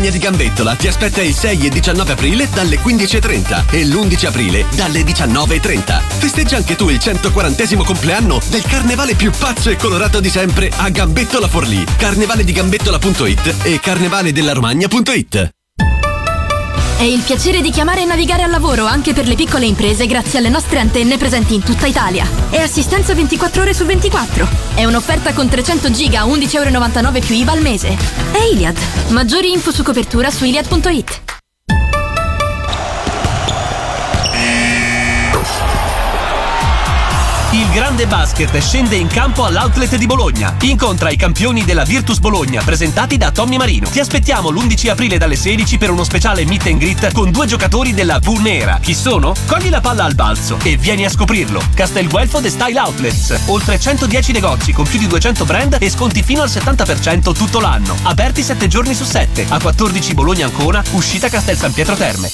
Bologna di Gambettola ti aspetta il 6 e 19 aprile dalle 15:30 e l'11 aprile dalle 19:30. Festeggia anche tu il 140° compleanno del carnevale più pazzo e colorato di sempre a Gambettola Forlì, carnevalediGambettola.it e carnevaledella'Romagna.it. È il piacere di chiamare e navigare al lavoro anche per le piccole imprese grazie alle nostre antenne presenti in tutta Italia. E assistenza 24 ore su 24. È un'offerta con 300 giga a €11,99 più IVA al mese. È Iliad. Maggiori info su copertura su iliad.it. Il grande basket scende in campo all'Outlet di Bologna. Incontra i campioni della Virtus Bologna presentati da Tommy Marino. Ti aspettiamo l'11 aprile dalle 16 per uno speciale meet and greet con 2 giocatori della V Nera. Chi sono? Cogli la palla al balzo e vieni a scoprirlo. Castelguelfo The Style Outlets. Oltre 110 negozi con più di 200 brand e sconti fino al 70% tutto l'anno. Aperti 7 giorni su 7. A 14 Bologna Ancona, uscita Castel San Pietro Terme.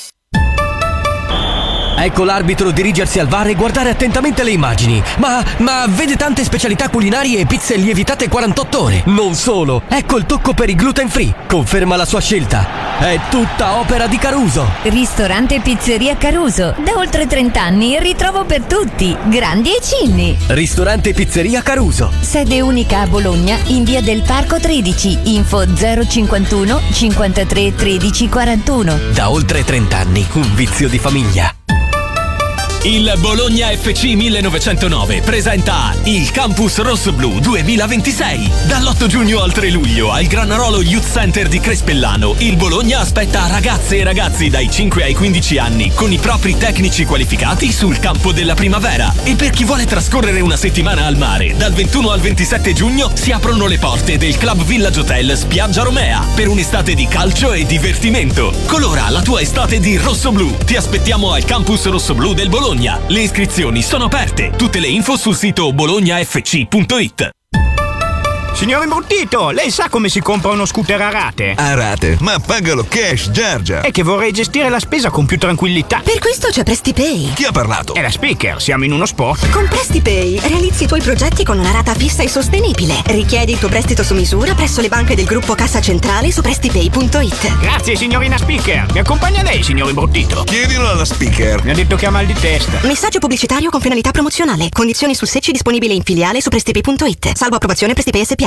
Ecco l'arbitro dirigersi al VAR e guardare attentamente le immagini. Ma vede tante specialità culinarie e pizze lievitate 48 ore. Non solo, ecco il tocco per i gluten free. Conferma la sua scelta. È tutta opera di Caruso. Ristorante e pizzeria Caruso. Da oltre 30 anni ritrovo per tutti, grandi e cinni. Ristorante e pizzeria Caruso. Sede unica a Bologna in via del Parco 13. Info 051 53 13 41. Da oltre 30 anni, un vizio di famiglia. Il Bologna FC 1909 presenta il Campus Rosso-Blu 2026. Dall'8 giugno al 3 luglio al Granarolo Youth Center di Crespellano, il Bologna aspetta ragazze e ragazzi dai 5 ai 15 anni con i propri tecnici qualificati sul campo della primavera. E per chi vuole trascorrere una settimana al mare, dal 21 al 27 giugno si aprono le porte del Club Village Hotel Spiaggia Romea per un'estate di calcio e divertimento. Colora la tua estate di rosso-blu. Ti aspettiamo al Campus Rosso-Blu del Bologna. Le iscrizioni sono aperte. Tutte le info sul sito bolognafc.it. Signor Imbruttito, lei sa come si compra uno scooter a rate? A rate? Ma pagalo cash, Giorgia! È che vorrei gestire la spesa con più tranquillità. Per questo c'è PrestiPay. Chi ha parlato? È la Speaker, siamo in uno sport. Con PrestiPay realizzi i tuoi progetti con una rata fissa e sostenibile. Richiedi il tuo prestito su misura presso le banche del gruppo Cassa Centrale su prestipay.it. Grazie, signorina Speaker. Mi accompagna lei, signor Imbruttito? Chiedilo alla Speaker. Mi ha detto che ha mal di testa. Messaggio pubblicitario con finalità promozionale. Condizioni sul secci disponibile in filiale su prestipay.it. Salvo approvazione PrestiPay SPA.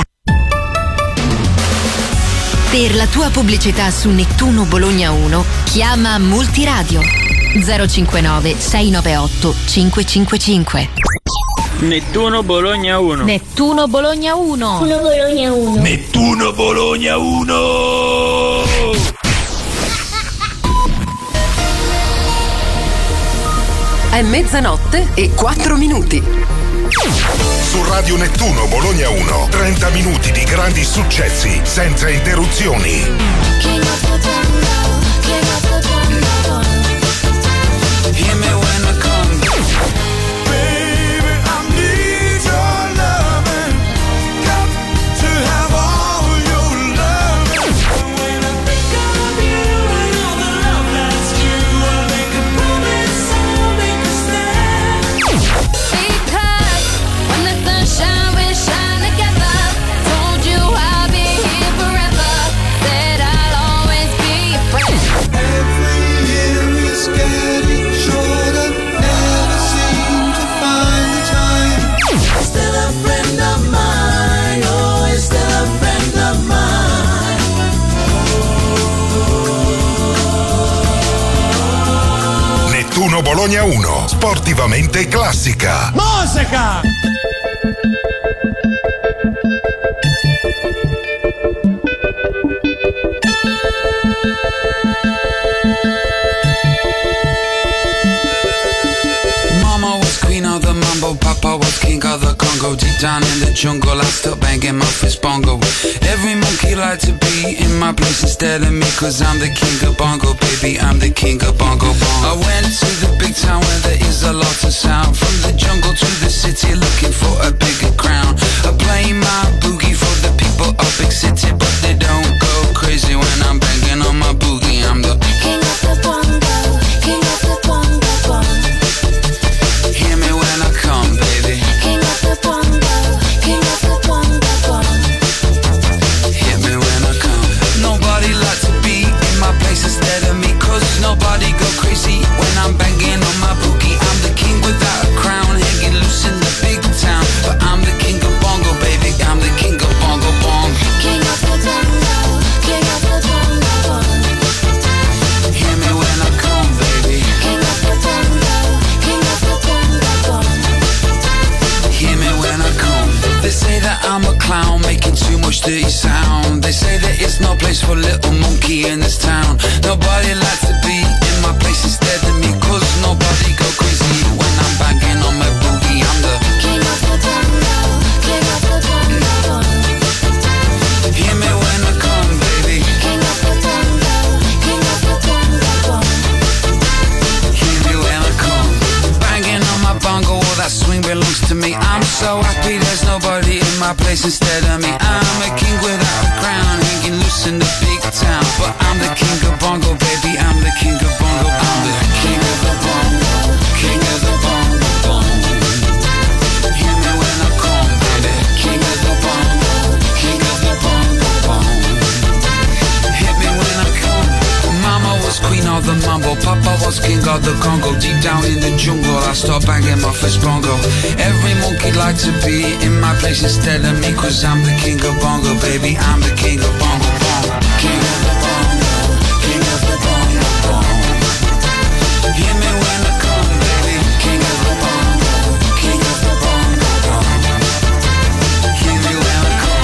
Per la tua pubblicità su Nettuno Bologna 1, chiama Multiradio 059 698 555. Nettuno Bologna 1. Nettuno Bologna 1. Nettuno Bologna 1. Nettuno Bologna 1. È mezzanotte e 4 minuti. Su Radio Nettuno Bologna 1, 30 minuti di grandi successi senza interruzioni. Nettuno Bologna 1, sportivamente classica. Musica! Mama was queen of the mambo, Papa was king of the Congo. Deep down in the jungle, I still banging my fist bongo. Every monkey like to be in my place instead of me, cause I'm the king of bongo, baby, I'm the king of bongo bongo. I went to the big town where there is a lot of sound. From the jungle to the city, looking for a bigger crown. I play my boogie for the people of big city, but they don't go crazy when I'm banging on my boogie. I'm the king of the bongo, king of the bongo bongo. Hear me when I come, baby. King of the bongo, king of the bongo bongo. Hear me when I come. Nobody likes to be place for little monkey in this town. Nobody likes to be in my place instead of me, cause nobody go crazy when I'm banging on my booty. I'm the king of the bongo, king of the bongo. Hear me when I come, baby. King of the bongo, king of the bongo. Hear me when I come, banging on my bongo. All that swing belongs to me. I'm so happy there's nobody in my place instead of me. I'm a king without a crown, hanging loose in the big town. But I'm the king of bongo, baby. I'm the king of bongo. I'm the king of the bongo, king of the bongo. Hear me when I come, baby. King of the bongo, king of the bongo. Hit me when I come. Mama was queen of the mambo, Papa was king of the Congo. Deep down in the jungle, I start banging my first bongo. Every monkey like to be in my place instead of me, cause I'm the king of bongo, baby. I'm the king of bongo, bongo. King of the bongo, king of the bongo, bongo. Hear me when I come, baby. King of the bongo, king of the bongo, bongo. Hear me when I come.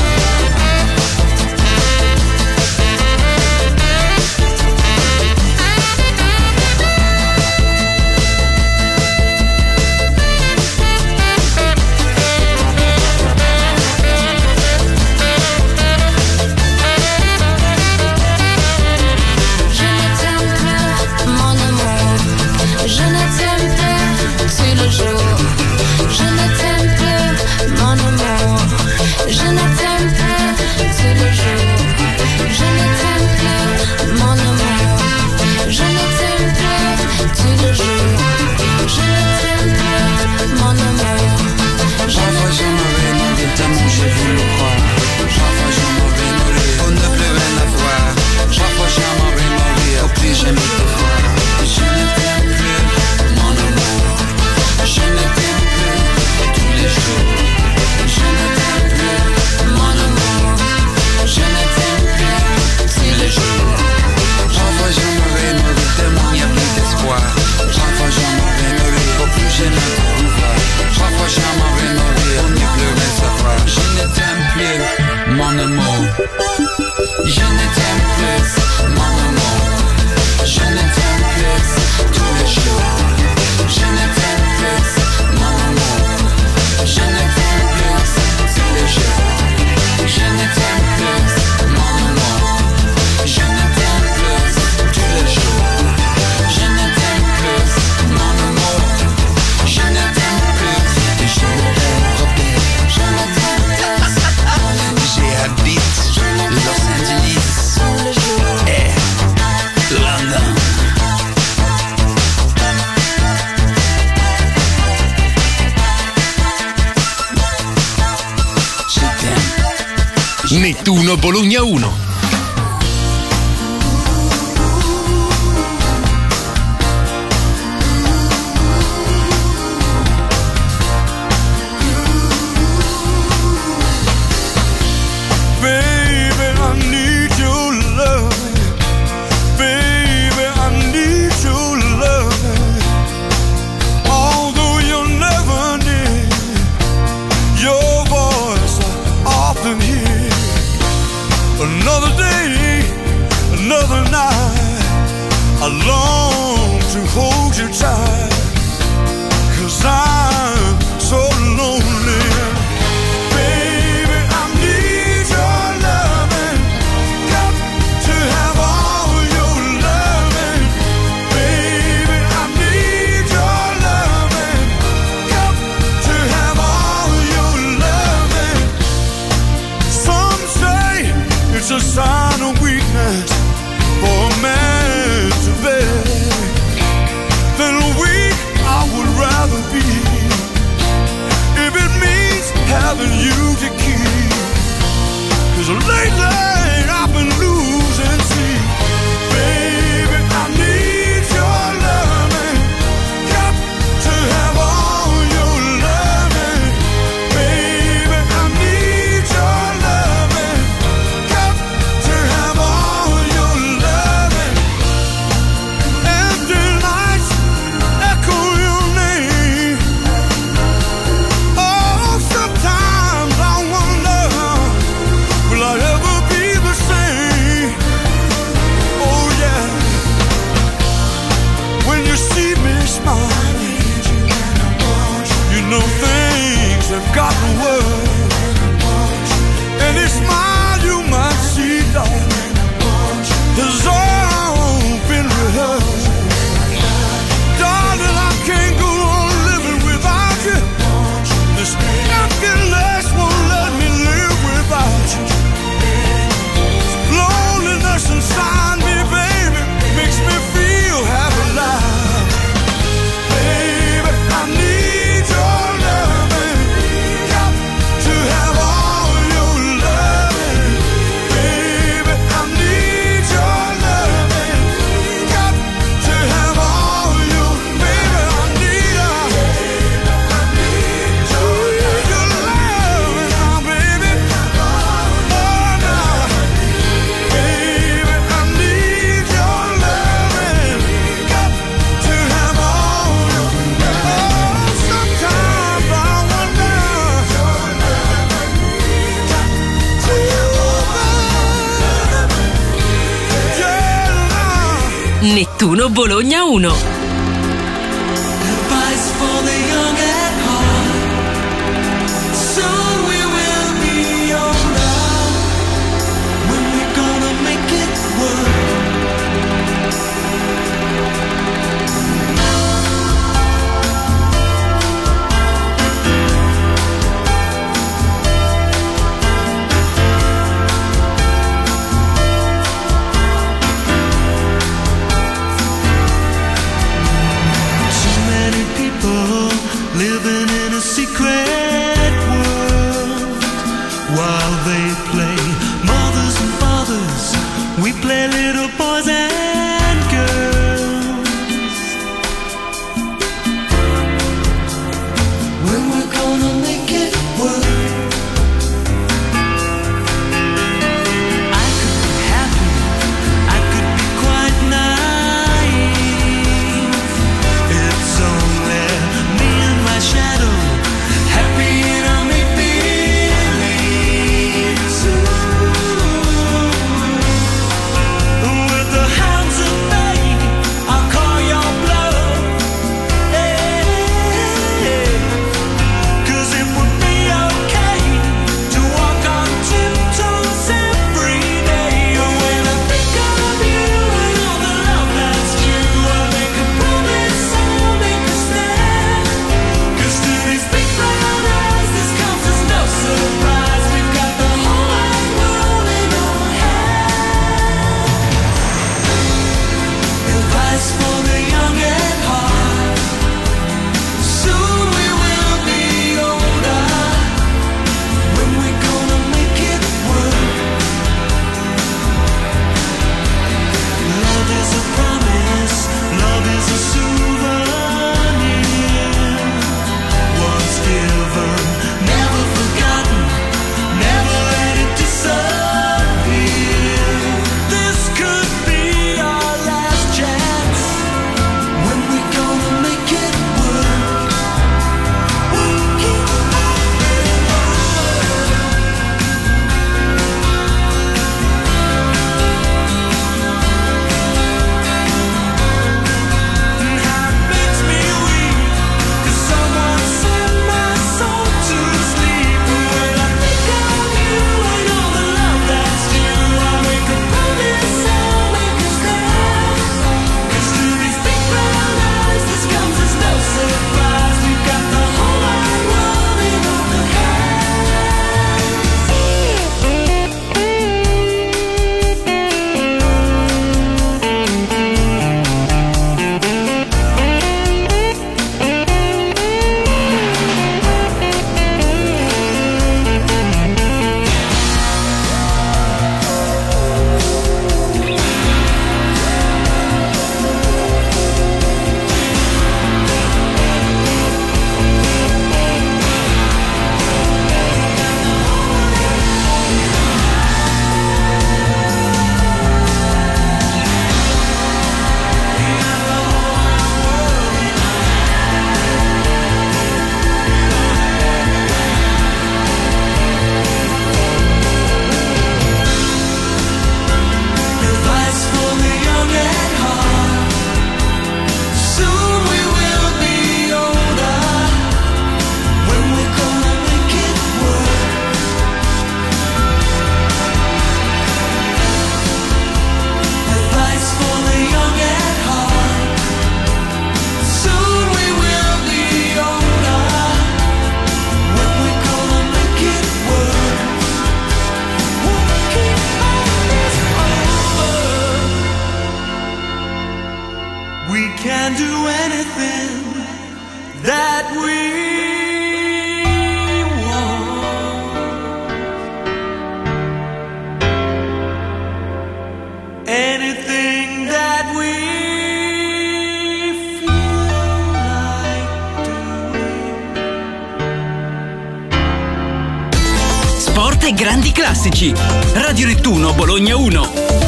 Nettuno Bologna 1. Another Nettuno Bologna 1. Living in a secret world while they play mothers and fathers, we play little boys and girls. When we're gonna make it work, I could be happy, I could be quite naive. It's only my shadow, happy in a make-believe. With the hounds of bay, I'll call your bluff. Hey, hey. 'Cause it would be okay to walk on tiptoes every day. When I think of you and all the love that's due, I make a promise, I'll make a stand. To these big brown eyes, this comes as no surprise. We've got the whole wide world in our hands. Advice for the young at heart. Soon we will be older. When we're gonna make it work. Love is a promise, love is a souvenir. Once given, never forgotten, never let it disappear. This could be our last chance. When we're gonna make it work. Work it and how it makes me weak, 'cause someone sent my soul to sleep. When I think of you and all the love that's due, I make a promise, I'll make a stand. 'Cause to these big brown eyes, this comes as no surprise. We've got the whole wide world in our advice for the young at heart. Soon we will be older. When we're gonna make it work. Advice for the young at heart. Soon we will be older. When we're gonna make it work. Working on this over. We can do anything that we want. Anything that we feel like doing. Sport e grandi classici. Radio Nettuno Bologna 1.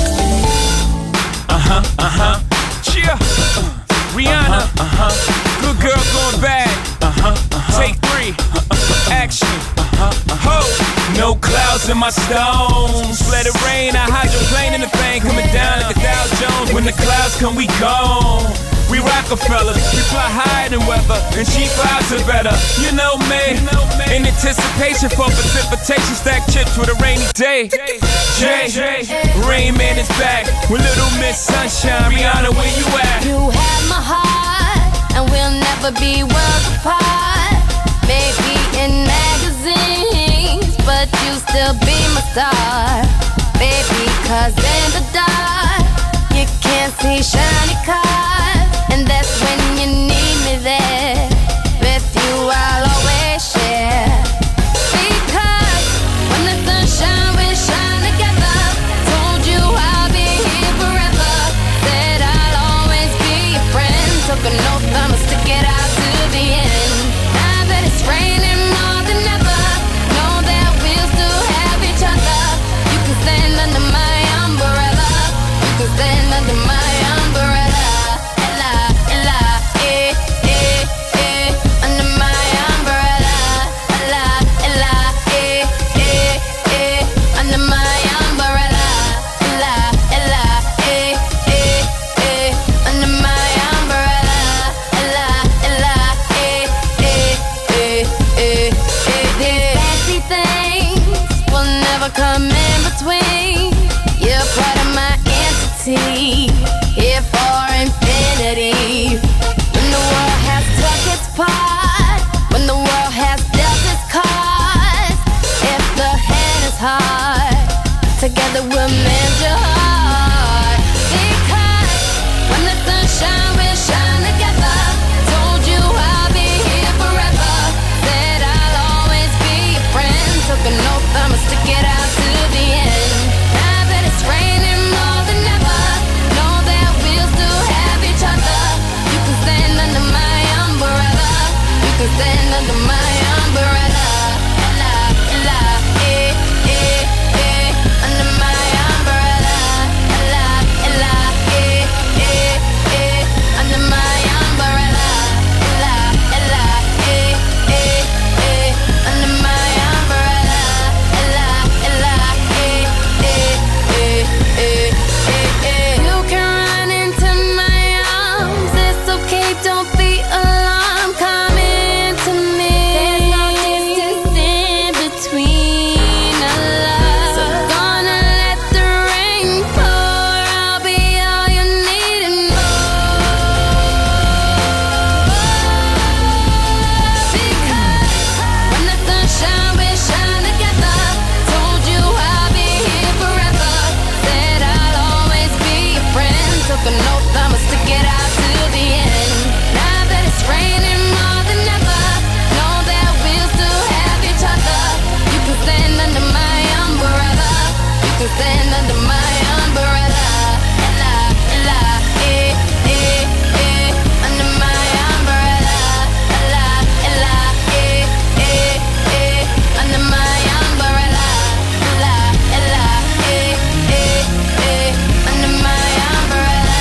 Cheer. Rihanna. Good girl going bad. Take 3. Action. Ho. No clouds in my stones. Let it rain. I hydroplane in the thing coming down like a Dow Jones. When the clouds come come we gone. We Rockefellers, we fly higher than weather, and cheap vibes are better. You know me, in anticipation for precipitation, stack chips with a rainy day. Jay, Rain Man is back with Little Miss Sunshine. Rihanna, where you at? You have my heart, and we'll never be worlds apart. Maybe in magazines, but you still be my star. Baby, 'cause in the dark, you can't see shiny cars. And that's when you need me there. With you I'll always share. Because when the sunshine will shine together. Told you I'll be here forever. Said I'll always be your friend. Took an oath, I'ma stick it out to the end. Now that it's raining more than ever, know that we'll still have each other. You can stand under my umbrella. You can stand under my umbrella. Come in between. You're part of my entity, here for infinity. When the world has took its part, when the world has dealt its cards, if the hand is hard, together we'll mend your heart. Because when the sunshine will shine together. Told you I'll be here forever. Said I'll always be your friend. Took an oath, I'ma stick it out to the end. Now that it's raining more than ever, know that we'll still have each other. You can stand under my umbrella. You can stand under my umbrella. Under my umbrella. Under my umbrella. Under my umbrella. You can run into my arms. It's okay, don't be alarmed. Come into me. There's no distance in between our love. So gonna let the rain pour. I'll be all you need and more. Because when the sunshine will shine together. Told you I'll be here forever. Said I'll always be your friend. Took an oath, I'ma stick it out to the end. Now that it's raining more than ever, know that we'll still have each other. You can stand under my umbrella. You can stand under my umbrella. Under my umbrella. Under my umbrella. Under my umbrella.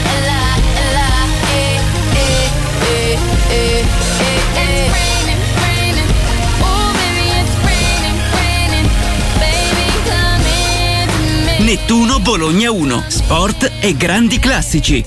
It's raining, raining. Oh baby, it's raining, raining. Baby, come into me. Nettuno Bologna 1. Sport e grandi classici.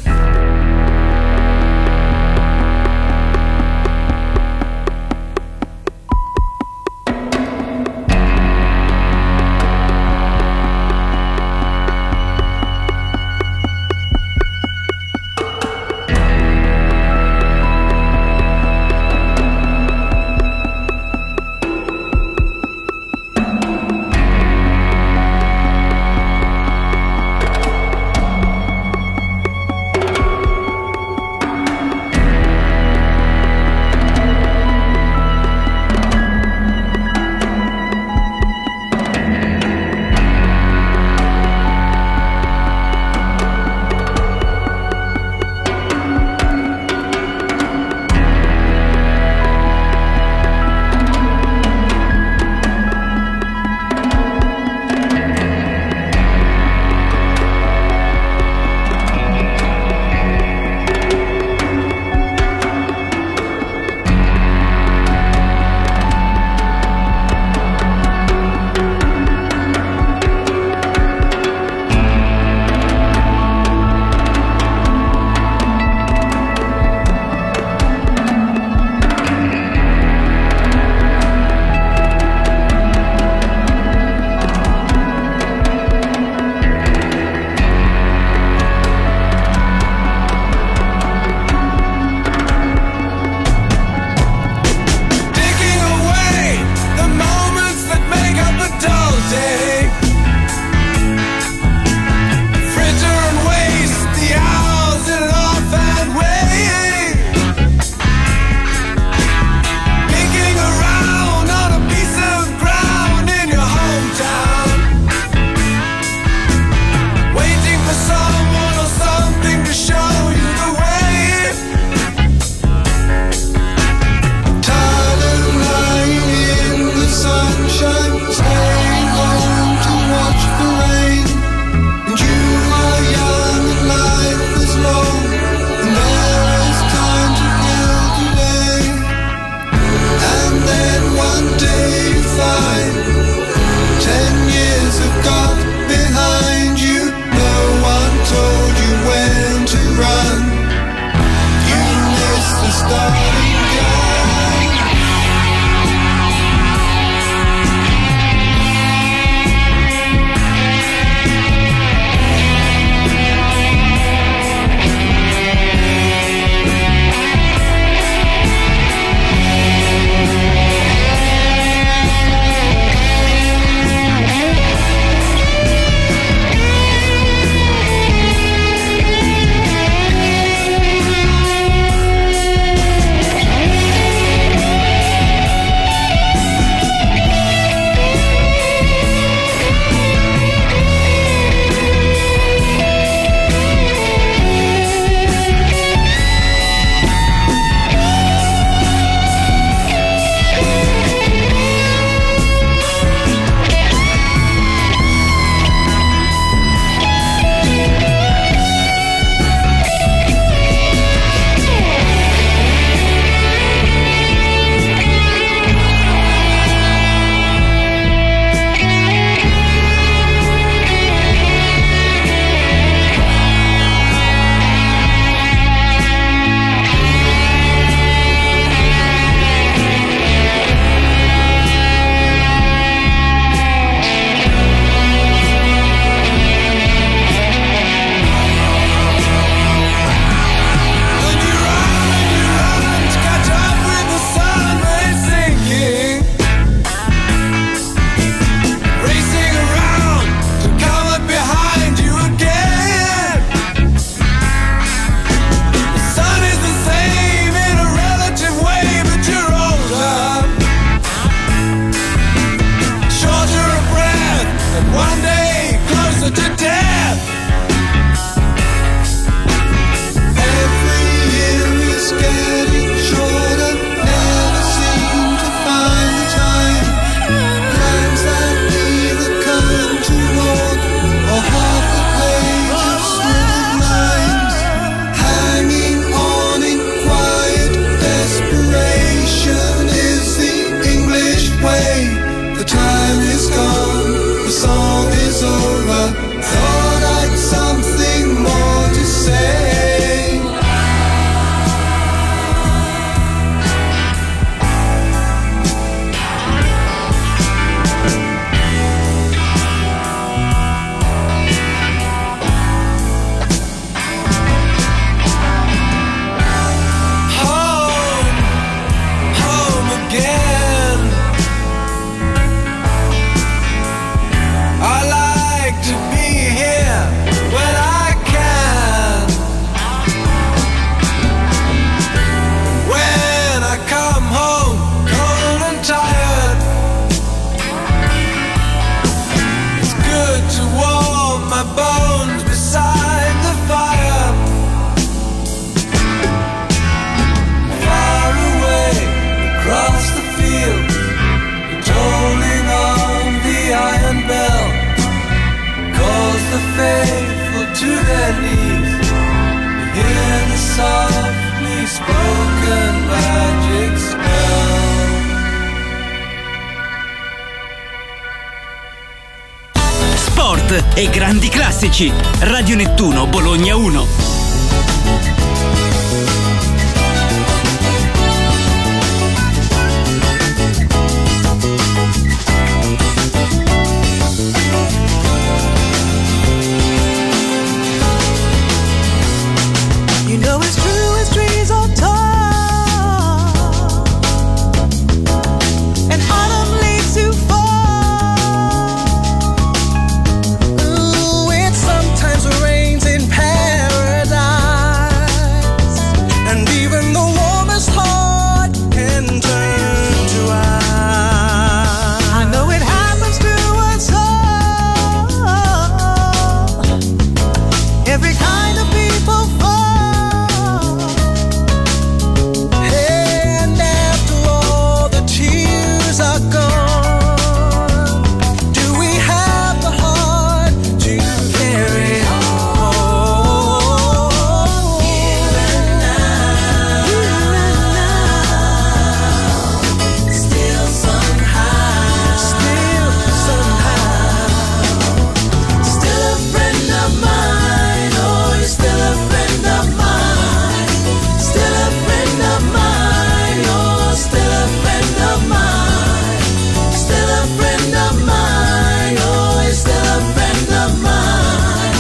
unspoken magic spell. Sport e grandi classici. Radio Nettuno Bologna 1. You know it's true as trees are tall and autumn leaves to fall. Ooh, it sometimes rains in paradise, and even the warmest heart can turn to ice. I know it happens to us all. Every kind of people fall. Are gone. Do we have the heart to carry on? Here and now, still somehow, still a friend of mine. Oh, you're still a friend of mine. Still a friend of mine. Oh, still a friend of mine. Still a friend of mine, oh, he's still a friend of mine.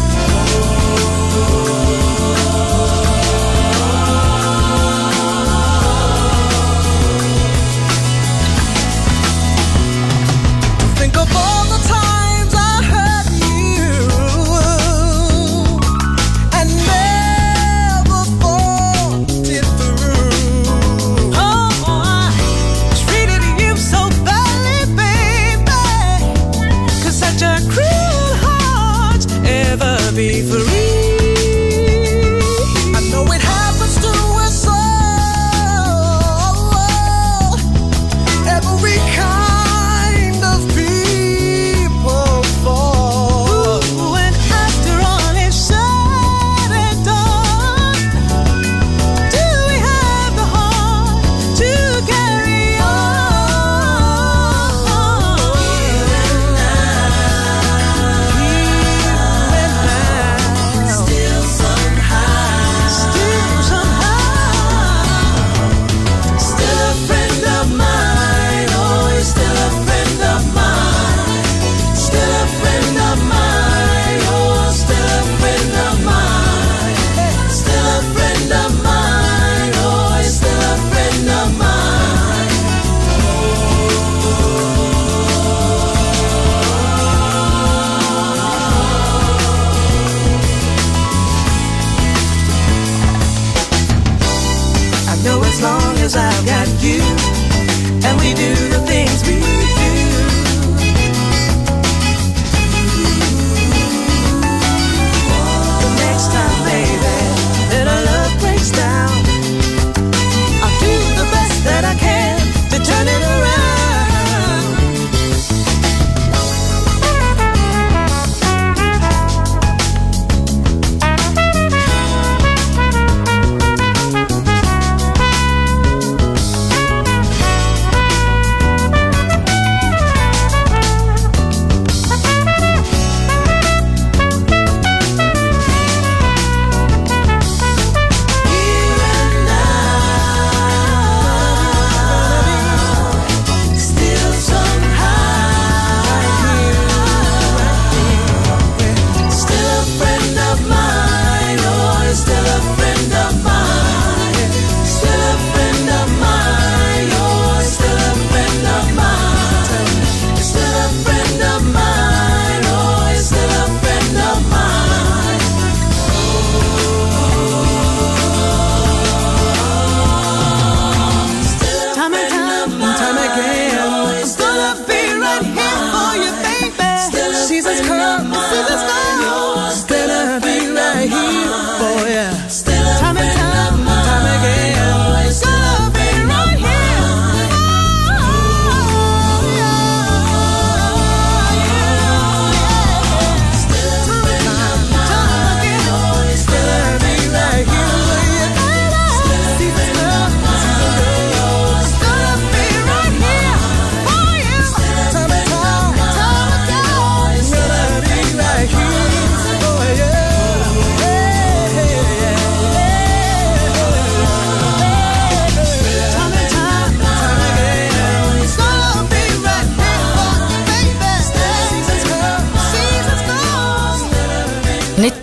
Think of all the times I hurt you and never fought it through. Oh, I treated you so badly, baby. Could such a cruel heart ever be free? I know it happens to us all. Every kind of people fall. Ooh, and after all is said and done, do we have the heart to carry on? Here and now, still somehow, still a friend of mine. Oh, you're still a friend of mine. Still a friend of mine. Oh, still a friend of mine. Still a friend of mine. Oh, you're still a friend of mine. I know as long as I've got you, and we do the things we do. The next time, baby, that our love breaks down, I'll do the best that I can to turn it around.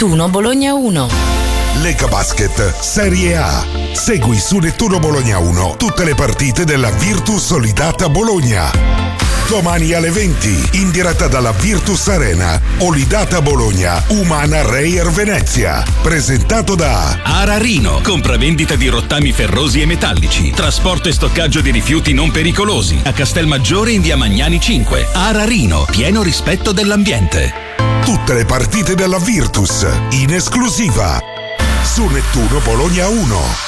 Nettuno Bologna 1. Lega Basket Serie A. Segui su Nettuno Bologna 1 tutte le partite della Virtus Olidata Bologna. Domani alle 20, in diretta dalla Virtus Arena, Olidata Bologna, Umana Reyer Venezia. Presentato da Ararino, compravendita di rottami ferrosi e metallici, trasporto e stoccaggio di rifiuti non pericolosi. A Castelmaggiore in via Magnani 5. Ararino, pieno rispetto dell'ambiente. tutte le partite della Virtus, in esclusiva su Nettuno Bologna 1.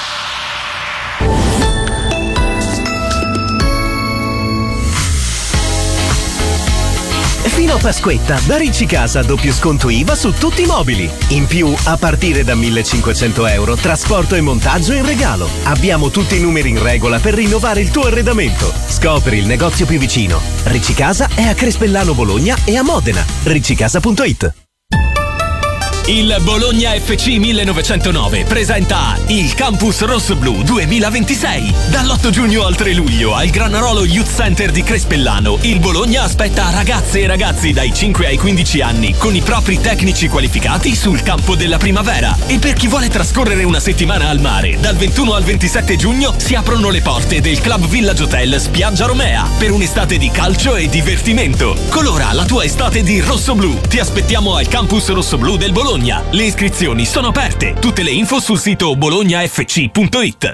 Fino a Pasquetta, da Ricci Casa doppio sconto IVA su tutti i mobili. In più, a partire da 1.500 euro, trasporto e montaggio in regalo. Abbiamo tutti i numeri in regola per rinnovare il tuo arredamento. Scopri il negozio più vicino. Ricci Casa è a Crespellano Bologna e a Modena. riccicasa.it. Il Bologna FC 1909 presenta il Campus Rosso-Blu 2026. Dall'8 giugno al 3 luglio al Granarolo Youth Center di Crespellano, il Bologna aspetta ragazze e ragazzi dai 5 ai 15 anni con i propri tecnici qualificati sul campo della primavera. E per chi vuole trascorrere una settimana al mare, dal 21 al 27 giugno si aprono le porte del Club Village Hotel Spiaggia Romea per un'estate di calcio e divertimento. Colora la tua estate di rosso-blu. Ti aspettiamo al Campus Rosso-Blu del Bologna. Le iscrizioni sono aperte. Tutte le info sul sito bolognafc.it.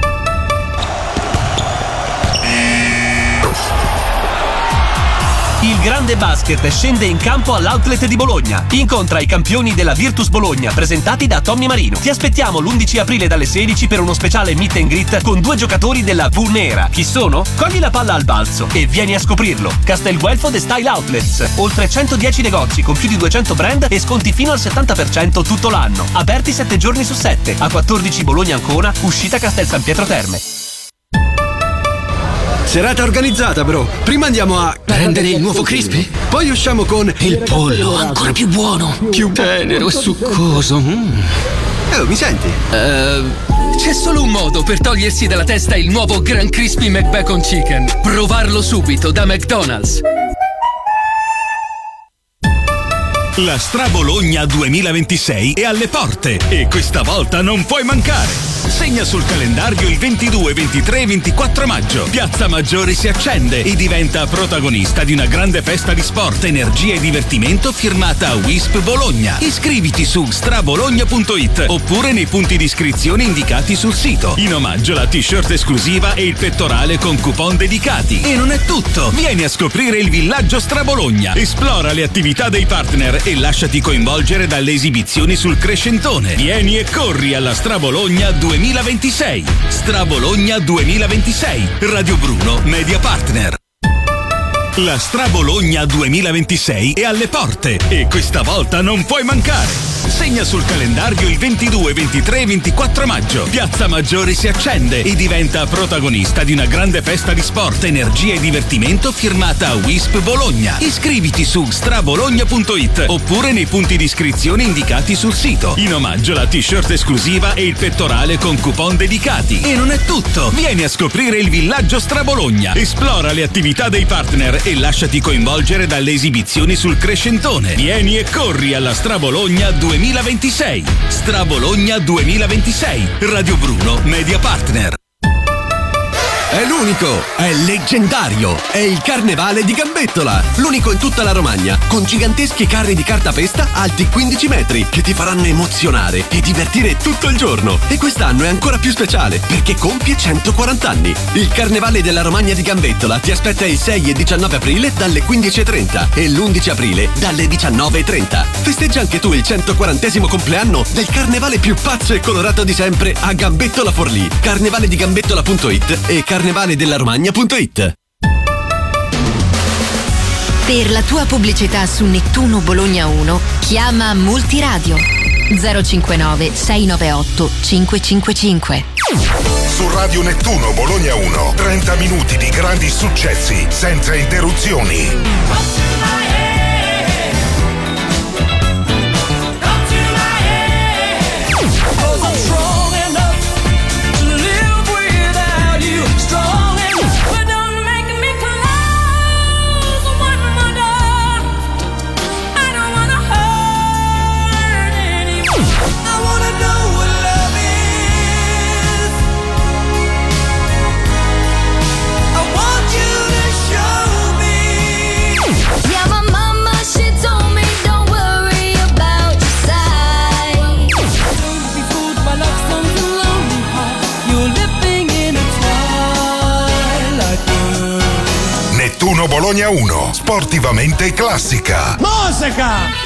Il grande basket scende in campo all'Outlet di Bologna. Incontra i campioni della Virtus Bologna presentati da Tommy Marino. Ti aspettiamo l'11 aprile dalle 16 per uno speciale meet and greet con 2 giocatori della V Nera. Chi sono? Cogli la palla al balzo e vieni a scoprirlo. Castelguelfo The Style Outlets. Oltre 110 negozi con più di 200 brand e sconti fino al 70% tutto l'anno. Aperti 7 giorni su 7. A 14 Bologna Ancona, uscita Castel San Pietro Terme. Serata organizzata, bro. Prima andiamo a prendere il nuovo crispy. Poi usciamo con il pollo ancora più buono, più tenero e succoso. Oh, mi senti? C'è solo un modo per togliersi dalla testa il nuovo Gran Crispy McBacon Chicken. Provarlo subito da McDonald's. La Strabologna 2026 è alle porte e questa volta non puoi mancare. Segna sul calendario il 22, 23 e 24 maggio. Piazza Maggiore si accende e diventa protagonista di una grande festa di sport, energia e divertimento firmata Wisp Bologna. Iscriviti su strabologna.it oppure nei punti di iscrizione indicati sul sito. In omaggio la t-shirt esclusiva e il pettorale con coupon dedicati. E non è tutto. Vieni a scoprire il villaggio Strabologna. Esplora le attività dei partner e lasciati coinvolgere dalle esibizioni sul Crescentone. Vieni e corri alla Strabologna 2026. Strabologna 2026. Radio Bruno, media partner. La Strabologna 2026 è alle porte e questa volta non puoi mancare. Segna sul calendario il 22, 23 e 24 maggio. Piazza Maggiore si accende e diventa protagonista di una grande festa di sport, energia e divertimento firmata Wisp Bologna. Iscriviti su strabologna.it oppure nei punti di iscrizione indicati sul sito. In omaggio la t-shirt esclusiva e il pettorale con coupon dedicati. E non è tutto. Vieni a scoprire il villaggio Strabologna. Esplora le attività dei partner e lasciati coinvolgere dalle esibizioni sul Crescentone. Vieni e corri alla Strabologna 2026. Strabologna 2026. Radio Bruno, media partner. È l'unico, è leggendario, è il Carnevale di Gambettola, l'unico in tutta la Romagna, con giganteschi carri di cartapesta alti 15 metri che ti faranno emozionare e divertire tutto il giorno. E quest'anno è ancora più speciale perché compie 140 anni. Il Carnevale della Romagna di Gambettola ti aspetta il 6 e 19 aprile dalle 15.30 e l'11 aprile dalle 19.30. Festeggia anche tu il 140° compleanno del carnevale più pazzo e colorato di sempre a Gambettola Forlì, carnevaledegambettola.it e carnevaledellaromagna.it. Per la tua pubblicità su Nettuno Bologna 1 chiama Multiradio 059 698 555. Su Radio Nettuno Bologna 1, 30 minuti di grandi successi senza interruzioni. Bologna 1, sportivamente classica. Musica!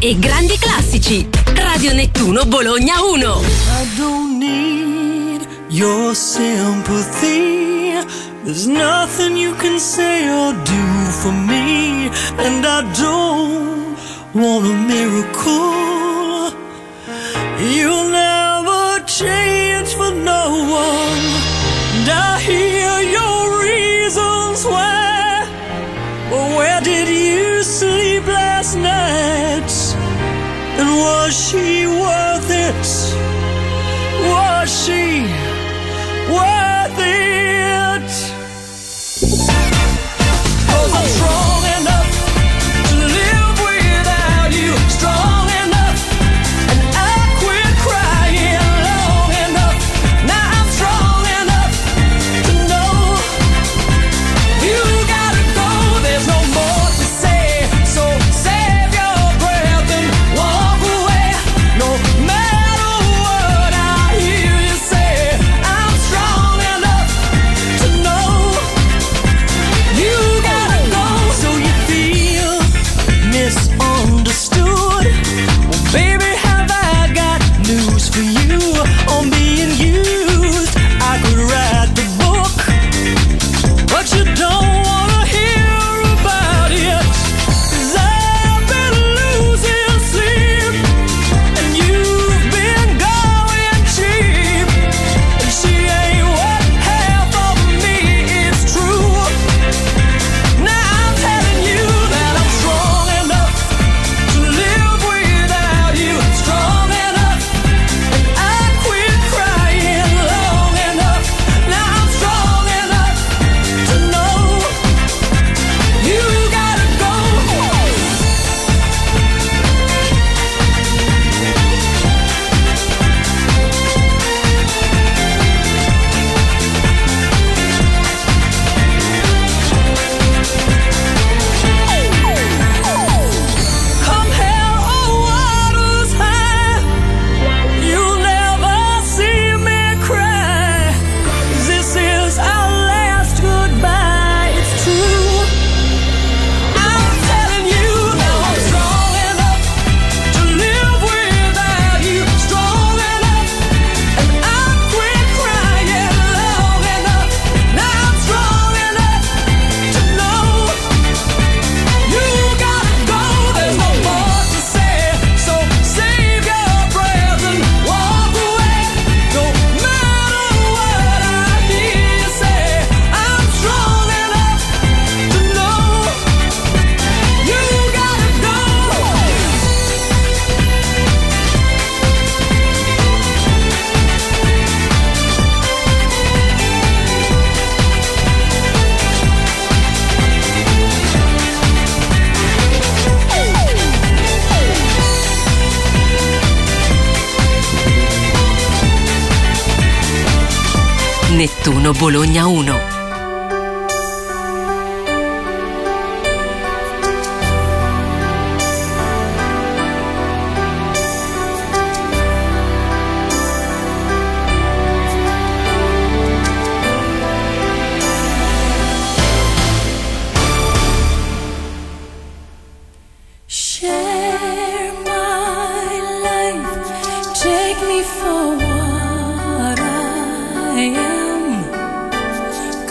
e grandi classici. Radio Nettuno Bologna 1. I don't need your sympathy. There's nothing you can say or do for me. And I don't want a miracle. You'll never change for no one. And I hear your reasons why. But where did you sleep last night? And was she worth it? Was she worth it? 'Cause I'm strong enough to live without you. Strong enough, and I quit crying long enough. Now I'm strong enough to know you gotta go. There's no more to say, so save your breath and walk away. No matter what I hear you say, I'm strong enough to know you gotta go. So you feel misunderstood? Well, baby, have I got news for you on being used? I could write the book, but you don't wanna hear about it. 'Cause I've been losing sleep, and you've been going cheap. And she ain't what half of me is true. Now I'm telling you that I'm strong enough to live without you. Strong enough, and I quit crying long enough. Now I'm strong enough to know you gotta go. Come hell or waters high, you'll never see me cry. 'Cause this is our last goodbye, it's true. I'm telling you now I'm strong enough to live without you. Strong enough, and I quit crying long enough. Now I'm strong enough to know you gotta go. There's no more to say, so save your breath and walk away. No matter what I hear you say, I'm strong enough to know you gotta go. Nettuno Bologna 1. Share my life, take me for what I am.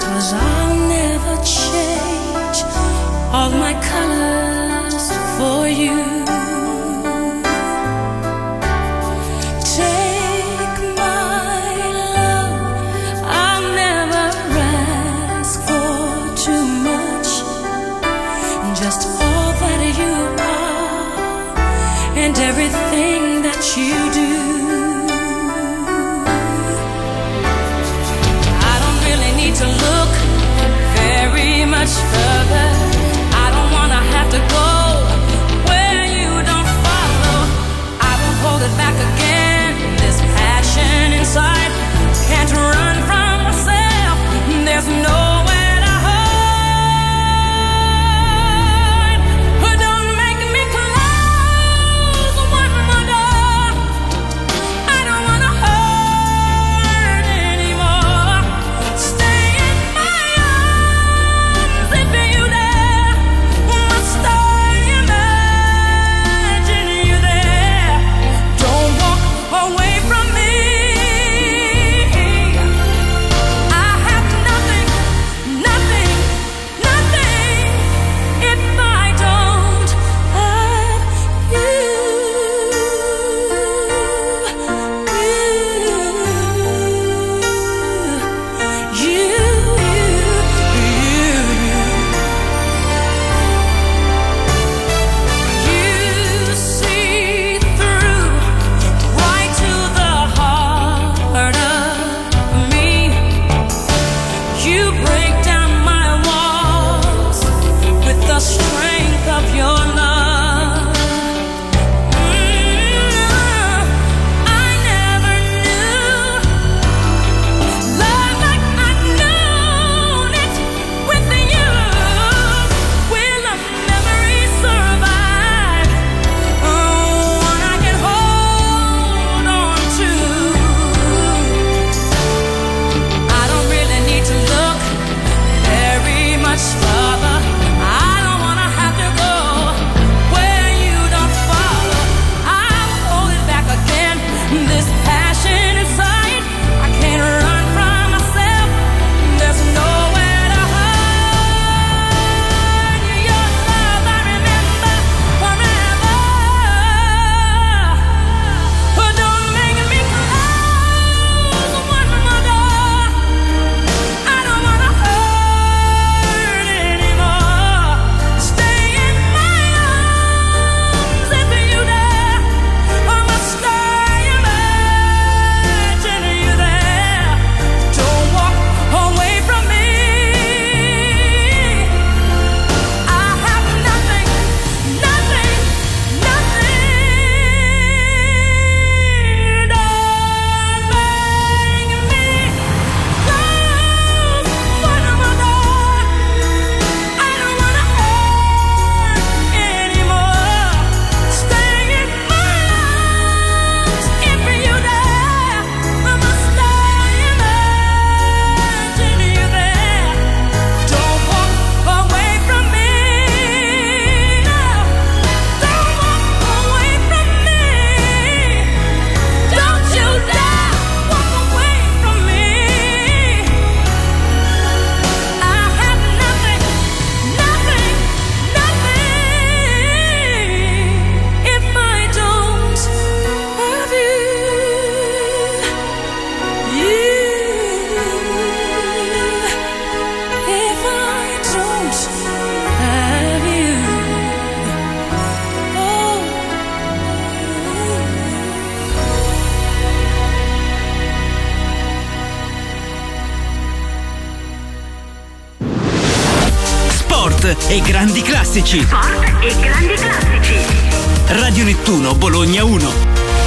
Sport e grandi classici. Sport e grandi classici. Radio Nettuno Bologna 1.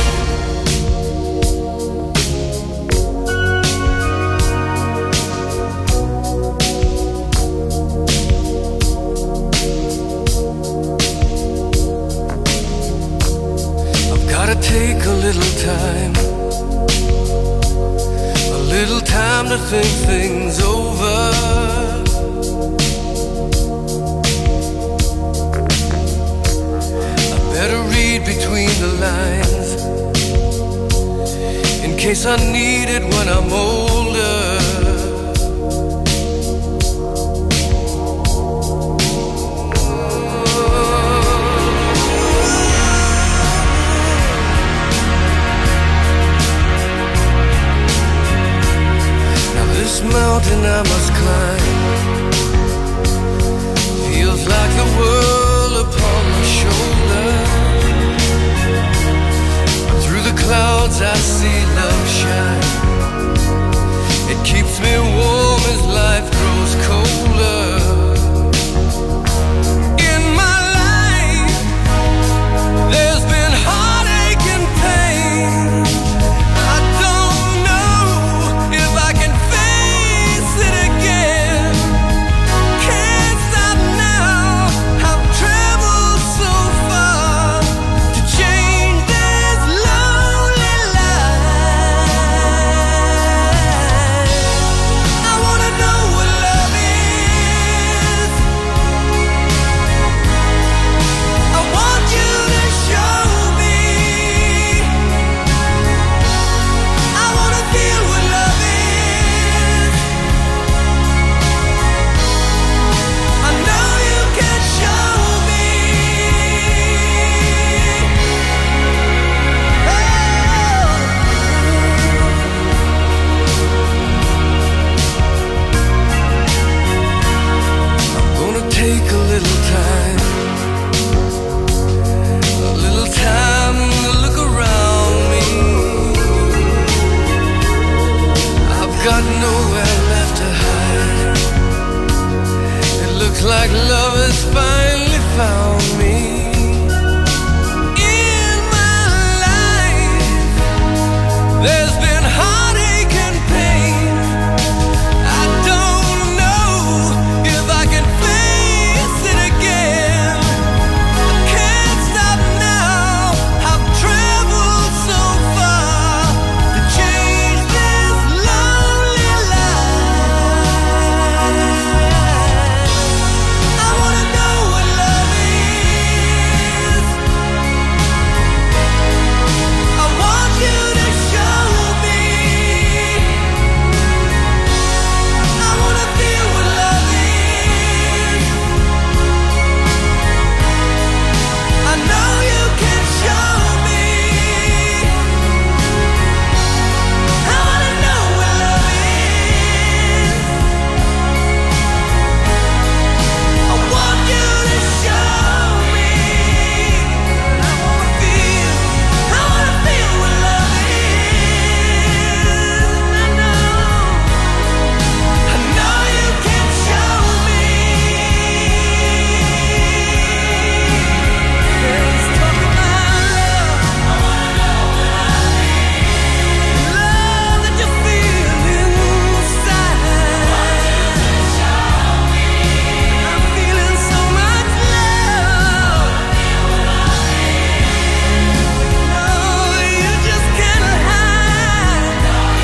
Take a little time to think things over. I better read between the lines in case I need it when I'm older. This mountain I must climb feels like the world upon my shoulder. Through the clouds I see love shine. It keeps me warm as life grows colder. In my life there's been heartache and pain. I don't know if I can it again. Can't stop now. I've traveled so far to change this lonely life. I wanna know what love is. I want you to show me. I wanna feel what love is. I know you can show me. I'm gonna take a little time to look around me. I've got nowhere left to hide. It looks like love has finally found me. In my life there's been heartache and pain. I don't know if I can face it again. I can't stop now. I've traveled so far to change this lonely life. I wanna know what love is. I want you to show me. I wanna feel what love is. I know you can show me. I wanna know what love is. I want you to show me. I wanna feel what love is. I know you can show me. Let's talk about love. I wanna know what love is. Love that you feel inside. I'm feeling so much love. No, you just can't hide.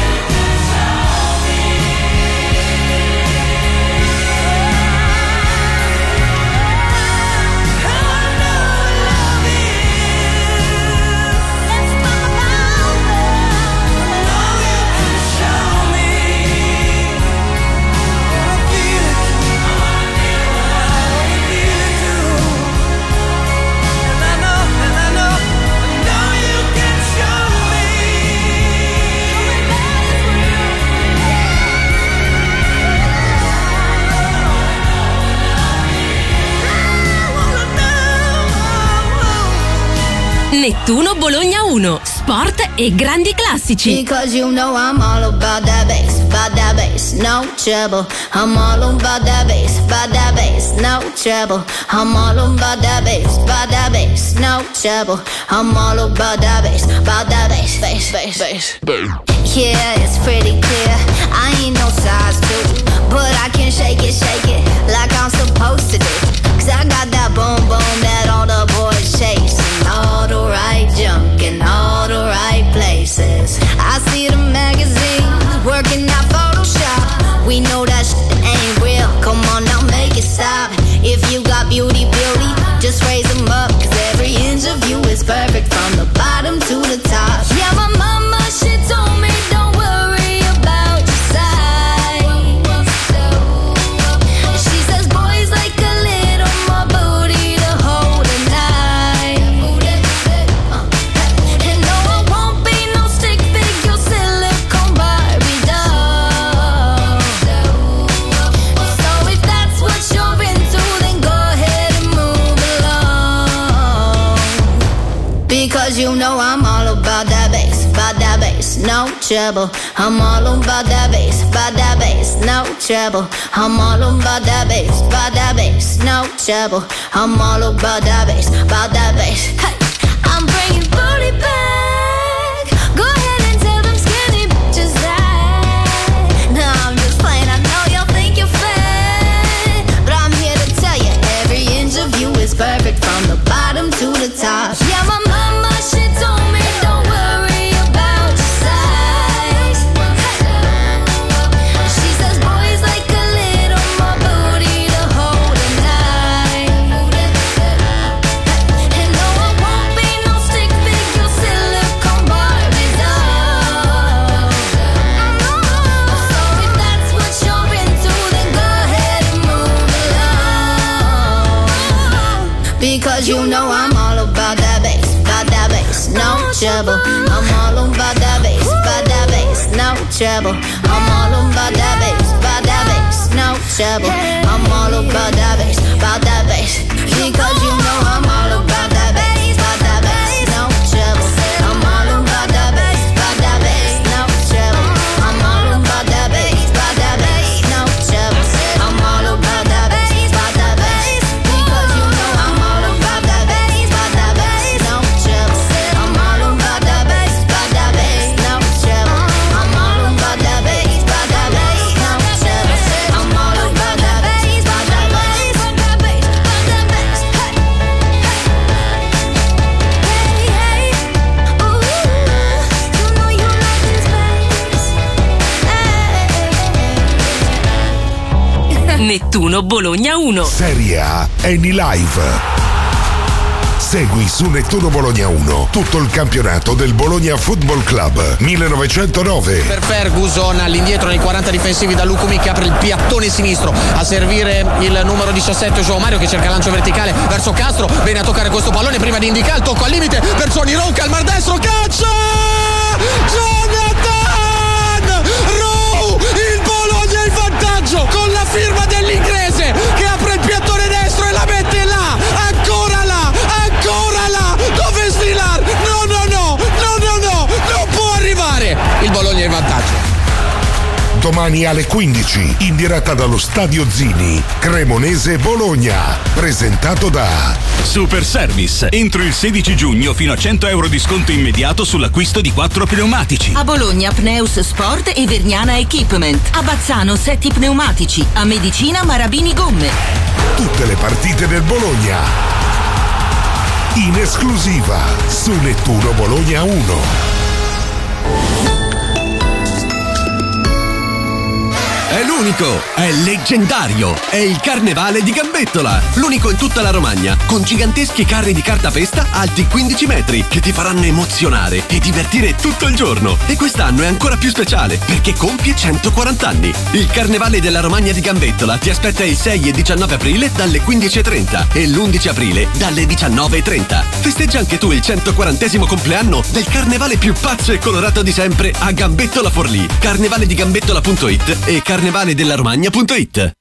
Nettuno Bologna 1. Sport e grandi classici. Because you know I'm all about that bass, about that bass. bass, no trouble. I'm all about that bass, no trouble. I'm all about that bass, no trouble. I'm all about that bass, bass. Yeah, it's pretty clear. I ain't no size 2, but I can shake it like I'm supposed to do. 'Cause I got that boom boom that all the boys chasing. All the right junk in all the right places. I see the magazines working out Photoshop. We know that shit ain't real. Come on now, make it stop. If you got beauty, just raise them up. 'Cause every inch of you is perfect from the bottom to the top. Yeah, my mama, she told me don't worry about your size. She says boys like a little more booty to hold at night. And no, I won't be no stick figure silicone Barbie doll. So if that's what you're into, then go ahead and move along. Because you know I'm all about that bass, no trouble. I'm all about that bass, no trouble. I'm all about that bass, no trouble. I'm all about that bass, Hey, I'm bringing booty back. Go ahead and tell them skinny bitches that. No, I'm just playing. I know y'all think you're fat, but I'm here to tell you every inch of you is perfect from the bottom to the top. Yeah, my mama, she told me don't worry about your size. She says boys like a little more booty to hold at night. And no, I won't be no stick figure silicone Barbie doll. So if that's what you're into, then go ahead and move along. Because you know I'm all about that bass, no trouble. I'm all about that bass, no trouble. I'm all about that bass, no trouble. I'm all about that bass, because you know I'm all about that bass, no trouble. I'm all about that bass, no trouble. I'm all about that bass, no trouble. I'm all about that bass, because you know I'm all about that bass, no trouble. I'm all about that bass, no trouble. I'm all about that bass, no trouble. I'm all about that bass, Nettuno Bologna 1. Serie A Eni Live. Segui su Nettuno Bologna 1 tutto il campionato del Bologna Football Club 1909. Per Ferguson all'indietro nei 40 difensivi da Lucumi che apre il piattone sinistro a servire il numero 17 João Mario che cerca lancio verticale verso Castro, viene a toccare questo pallone prima di indicare il tocco al limite per Johnny Ronca al mar destro, calcio! Jonathan Rowe! Il Bologna in vantaggio con la firma dell'inglese che apre il piattone destro e la mette là, ancora là, dove Svilar? No, non può arrivare, il Bologna in vantaggio. Domani alle 15 in diretta dallo Stadio Zini, Cremonese Bologna, presentato da Super Service. Entro il 16 giugno fino a 100 euro di sconto immediato sull'acquisto di 4 pneumatici. A Bologna Pneus Sport e Vergnana Equipment. A Bazzano Setti Pneumatici. A Medicina Marabini Gomme. Tutte le partite del Bologna in esclusiva su Nettuno Bologna 1. È l'unico, è leggendario, è il Carnevale di Gambettola, l'unico in tutta la Romagna, con giganteschi carri di cartapesta alti 15 metri che ti faranno emozionare e divertire tutto il giorno. E quest'anno è ancora più speciale perché compie 140 anni. Il Carnevale della Romagna di Gambettola ti aspetta il 6 e 19 aprile dalle 15.30 e l'11 aprile dalle 19.30. Festeggia anche tu il 140° compleanno del carnevale più pazzo e colorato di sempre a Gambettola Forlì, carnevaledigambettola.it e carnevaledellaromagna.it.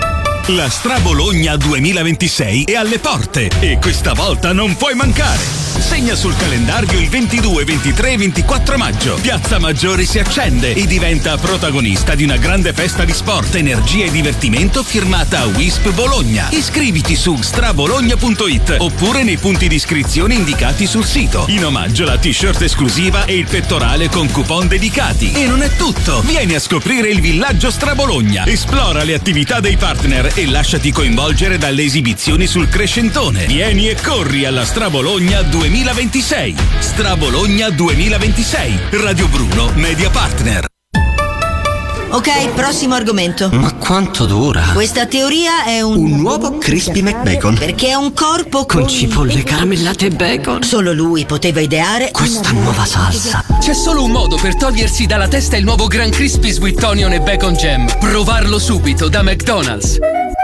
La Strabologna 2026 è alle porte e questa volta non puoi mancare. Segna sul calendario il 22, 23 e 24 maggio. Piazza Maggiore si accende e diventa protagonista di una grande festa di sport, energia e divertimento firmata Wisp Bologna. Iscriviti su strabologna.it oppure nei punti di iscrizione indicati sul sito. In omaggio la t-shirt esclusiva e il pettorale con coupon dedicati. E non è tutto. Vieni a scoprire il villaggio Strabologna. Esplora le attività dei partner e lasciati coinvolgere dalle esibizioni sul Crescentone. Vieni e corri alla Strabologna 2026. Strabologna 2026. Radio Bruno, media partner. Ok, prossimo argomento. Ma quanto dura? Questa teoria è un nuovo Crispy McBacon. Perché è un corpo Con cipolle caramellate e bacon. Solo lui poteva ideare questa nuova salsa. C'è solo un modo per togliersi dalla testa il nuovo Gran Crispy Sweet Onion e Bacon Jam. Provarlo subito da McDonald's.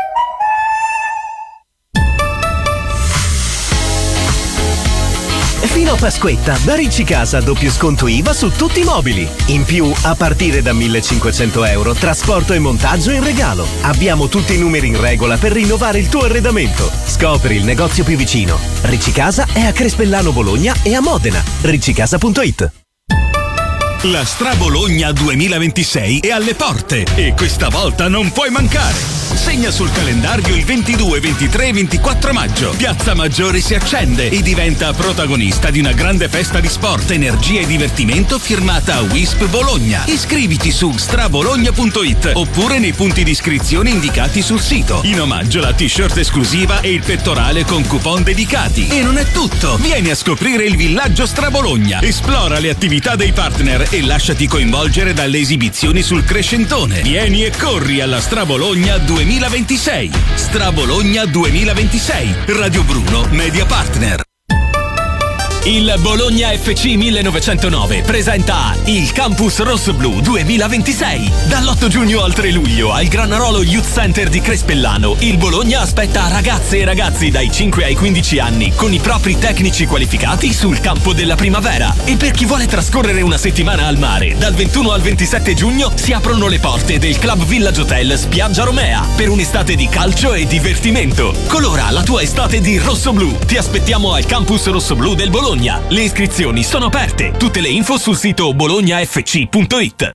Fino a Pasquetta, da Ricci Casa doppio sconto IVA su tutti i mobili. In più, a partire da 1.500 euro, trasporto e montaggio in regalo. Abbiamo tutti i numeri in regola per rinnovare il tuo arredamento. Scopri il negozio più vicino. Ricci Casa è a Crespellano Bologna e a Modena. riccicasa.it. La Strabologna 2026 è alle porte e questa volta non puoi mancare. Segna sul calendario il 22, 23 e 24 maggio. Piazza Maggiore si accende e diventa protagonista di una grande festa di sport, energia e divertimento firmata Wisp Bologna. Iscriviti su strabologna.it oppure nei punti di iscrizione indicati sul sito. In omaggio la t-shirt esclusiva e il pettorale con coupon dedicati. E non è tutto. Vieni a scoprire il villaggio Strabologna. Esplora le attività dei partner e lasciati coinvolgere dalle esibizioni sul Crescentone. Vieni e corri alla Strabologna 2026. Strabologna 2026. Radio Bruno, media partner. Il Bologna FC 1909 presenta il Campus Rosso-Blu 2026. Dall'8 giugno al 3 luglio al Granarolo Youth Center di Crespellano, il Bologna aspetta ragazze e ragazzi dai 5 ai 15 anni con i propri tecnici qualificati sul campo della primavera. E per chi vuole trascorrere una settimana al mare, dal 21 al 27 giugno si aprono le porte del Club Village Hotel Spiaggia Romea per un'estate di calcio e divertimento. Colora la tua estate di rosso-blu. Ti aspettiamo al Campus Rosso-Blu del Bologna. Le iscrizioni sono aperte. Tutte le info sul sito bolognafc.it.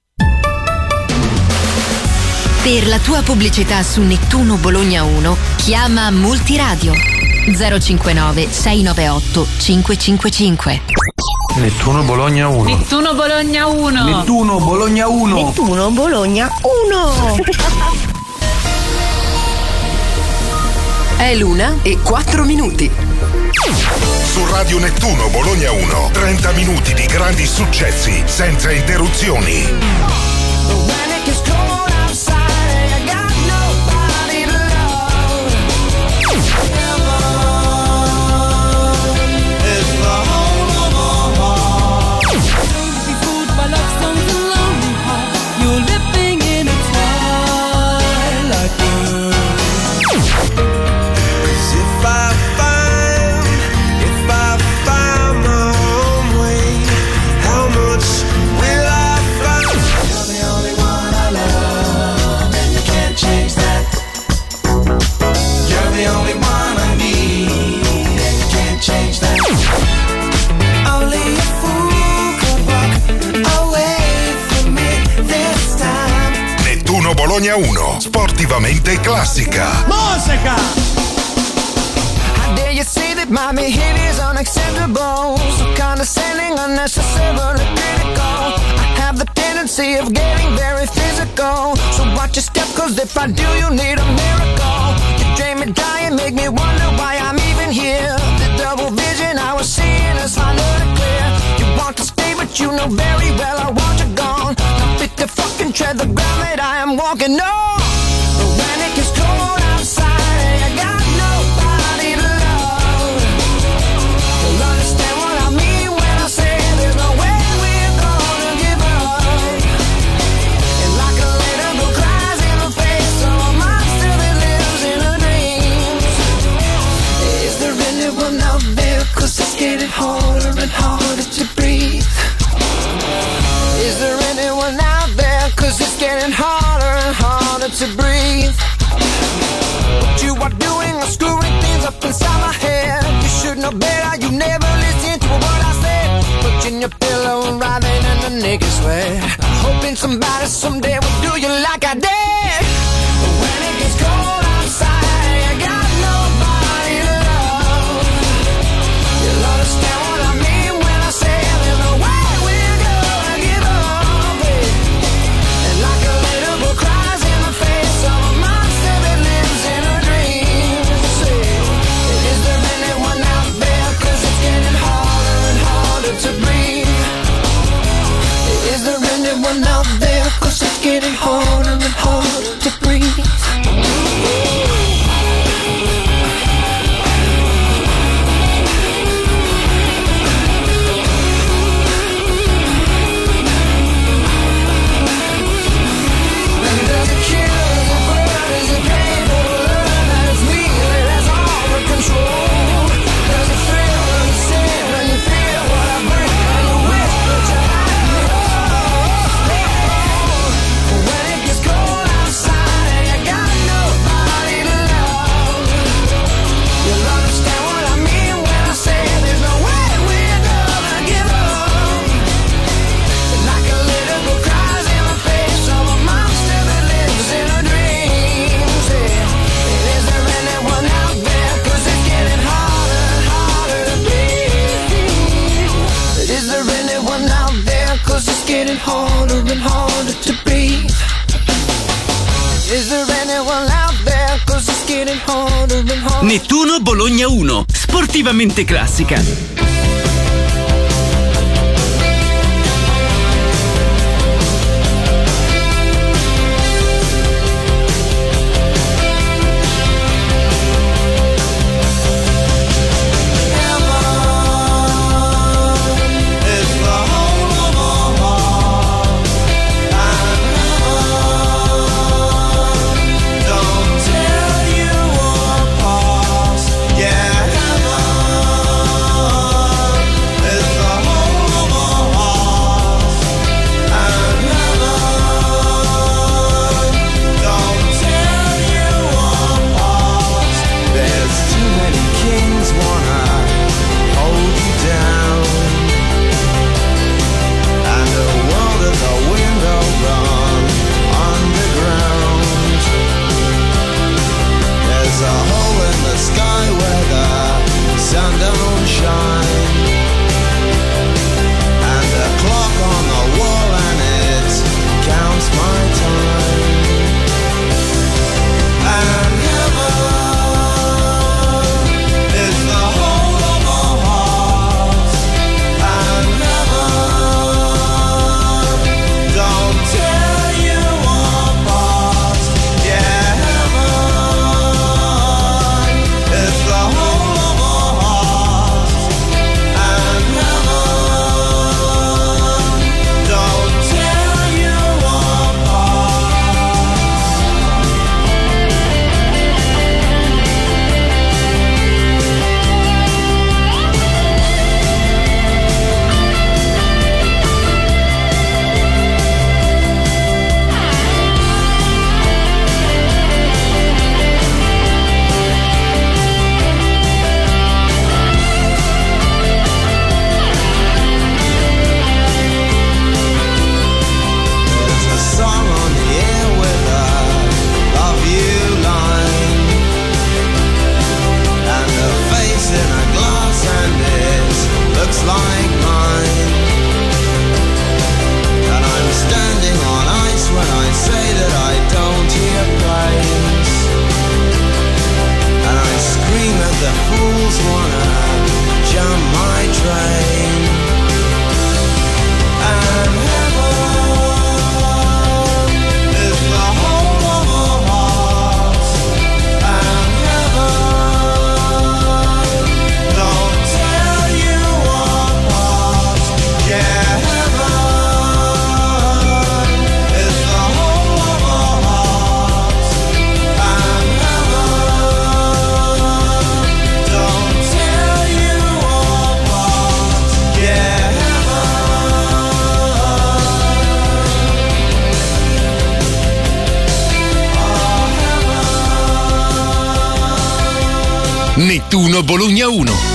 Per la tua pubblicità su Nettuno Bologna 1, chiama Multiradio 059 698 555. Nettuno Bologna 1. Nettuno Bologna 1. Nettuno Bologna 1. Nettuno Bologna 1. È l'1:04. Su Radio Nettuno Bologna 1, 30 minuti di grandi successi senza interruzioni. Bologna 1, sportivamente classica. Musica! How dare you say that my behavior is unacceptable? So condescending, unnecessarily critical. I have the tendency of getting very physical. So watch your step, cause if I do, you need a miracle. You drain me dry and make me wonder why I'm even here. The double vision I was seeing is finally clear. You want to stay, but you know very well I want you gone. Now fit the fucking tread the ground that I am walking on. But when it gets cold outside, I got nobody to love. You'll understand what I mean when I say there's no way we're gonna give up. And like a little girl cries in the face of a monster that lives in her dreams. Is there anyone out there? Cause it's getting harder and harder to breathe. Is there anyone out there? Cause it's getting harder and harder to make you sweat. Hoping somebody someday will do you like I did. But when it gets cold outside, you got nobody to love. You'll understand what I mean when I say there's no way we're gonna give up. And like a little boy cries in the face of a monster that lives in a dream. Say, is there anyone out there? 'Cause it's getting harder and harder to breathe. Is there anyone out there? 'Cause it's getting harder and harder to breathe. Getting harder and harder to breathe. Is there anyone out there? 'Cause it's getting harder and harder. Nettuno Bologna 1, sportivamente classica. Nettuno Bologna 1.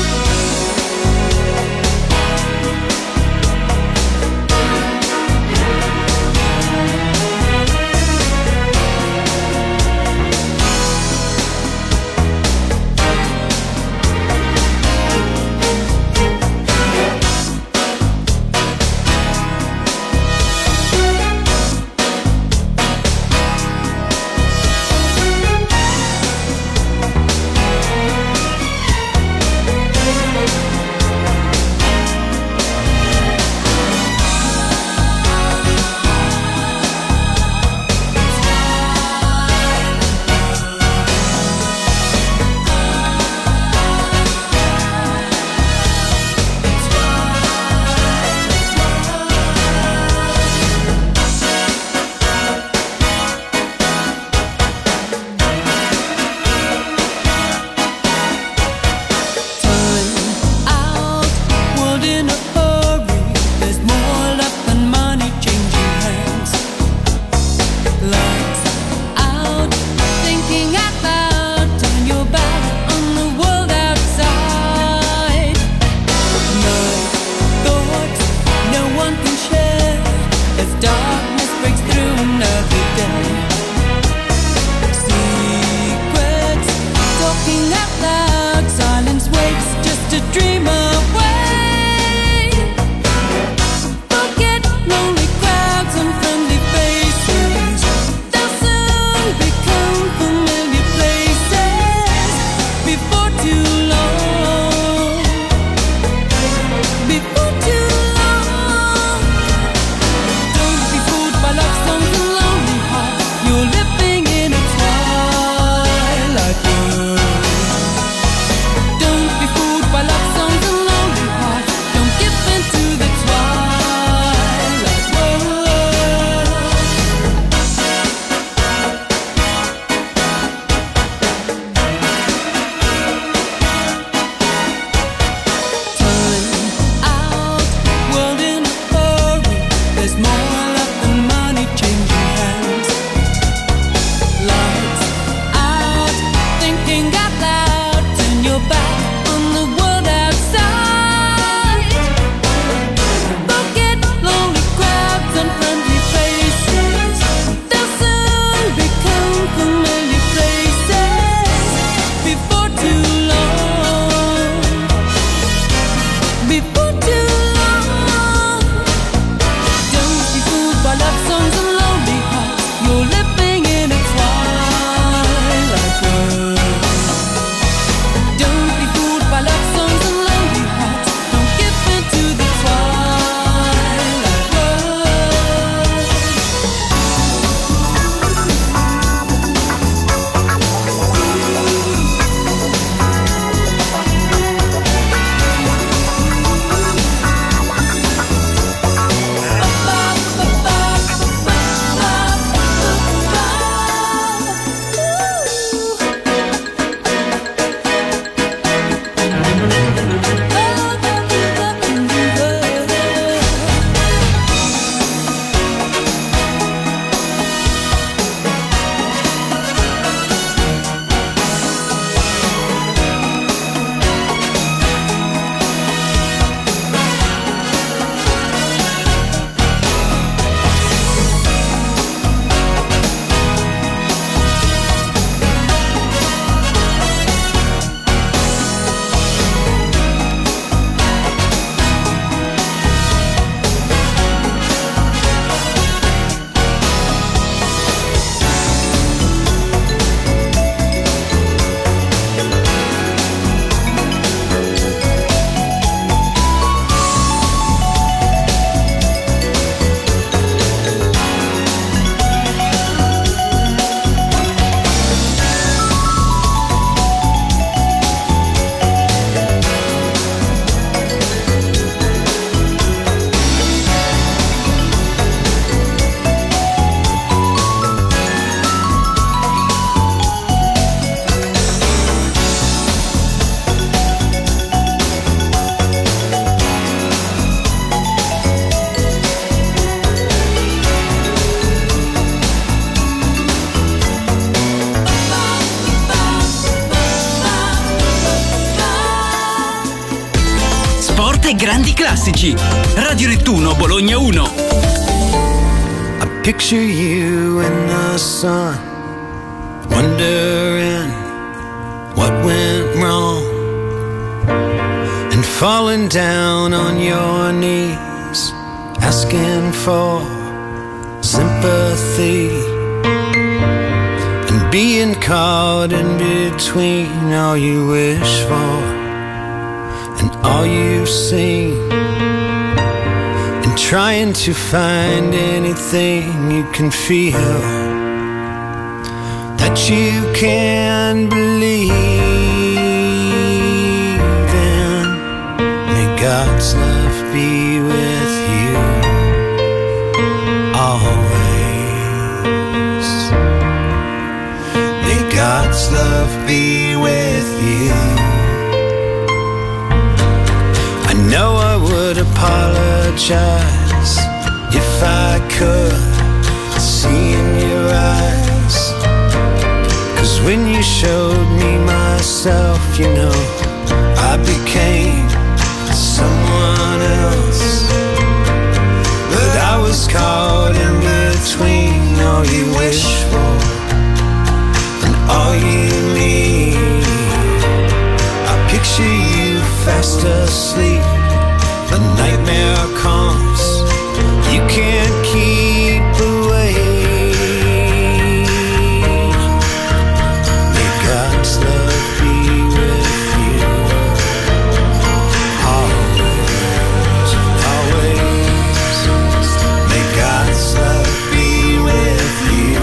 grandi classici. Radio Nettuno Bologna 1. I picture you in the sun, wondering what went wrong, and falling down on your knees, asking for sympathy, and being caught in between all you wish for and all you've seen, and trying to find anything you can feel that you can believe in. May God's love be with you always. May God's love be with you. I know I would apologize if I could see in your eyes, 'cause when you showed me myself, you know, I became someone else. But I was caught in between all you wish for and all you need. I picture you fast asleep, the nightmare comes, you can't keep away. May God's love be with you always, always. May God's love be with you.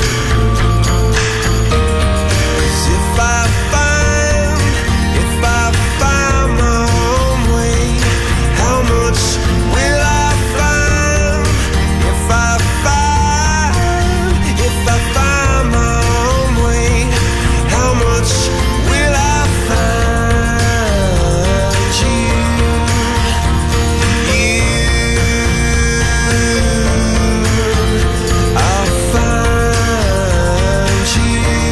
'Cause if I find my own way, how much will I find? If I find my own way, how much will I find you? I'll find you.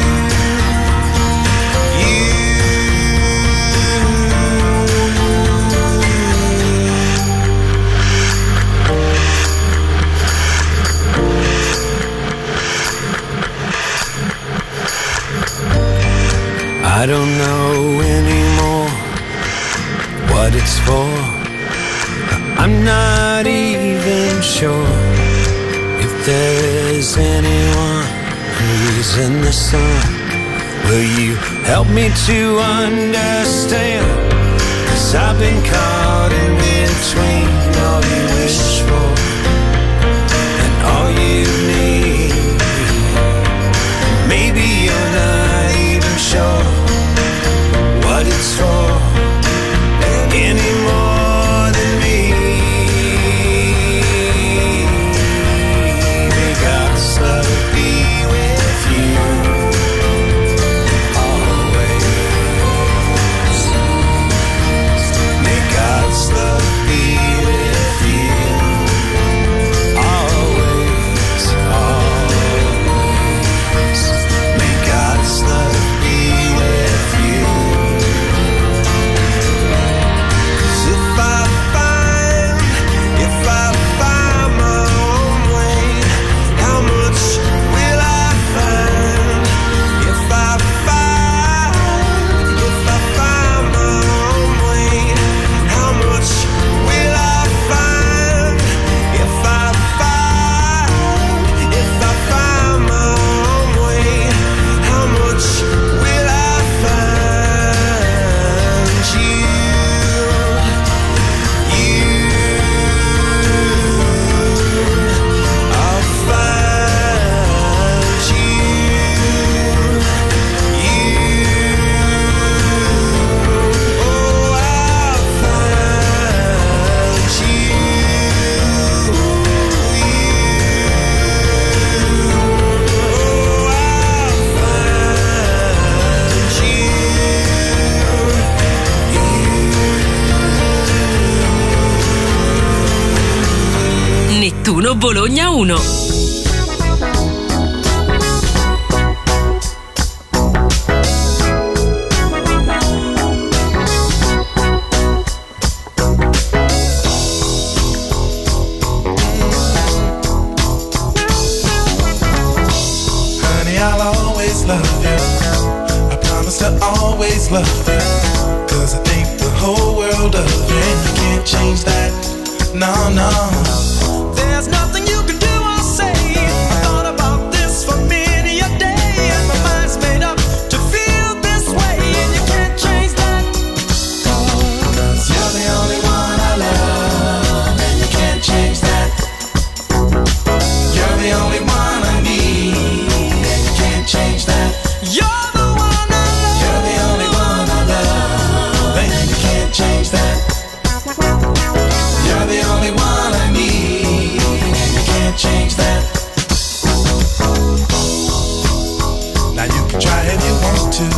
I don't know anymore what it's for. I'm not even sure if there's anyone who's in the sun. Will you help me to understand? 'Cause I've been caught in between all you wish for and all you need. Maybe you're not even sure what it's for any more than me. May God's love be with you always. May God's love be with you always, always. May God's love be with you. 'Cause if I find my own way, how much will I find? If I find my own way, how much will I find? If I find my own way, how much will I find you? I'll find you. Oh, I'll find you. Oh, I'll find you. Nettuno Bologna 1. Baby, I'll always love you. I promise to always love you. 'Cause I think the whole world of you, and you can't change that. No, no. There's nothing you can do or say. I thought about this for many a day, and my mind's made up to feel this way, and you can't change that. 'Cause you're the only one I love, and you can't change that. You're the only one I need, and you can't change that. You're the one I love. You're the only one I love, and you can't change that. You're the only one I need, and you can't change that. Now you can try if you want to.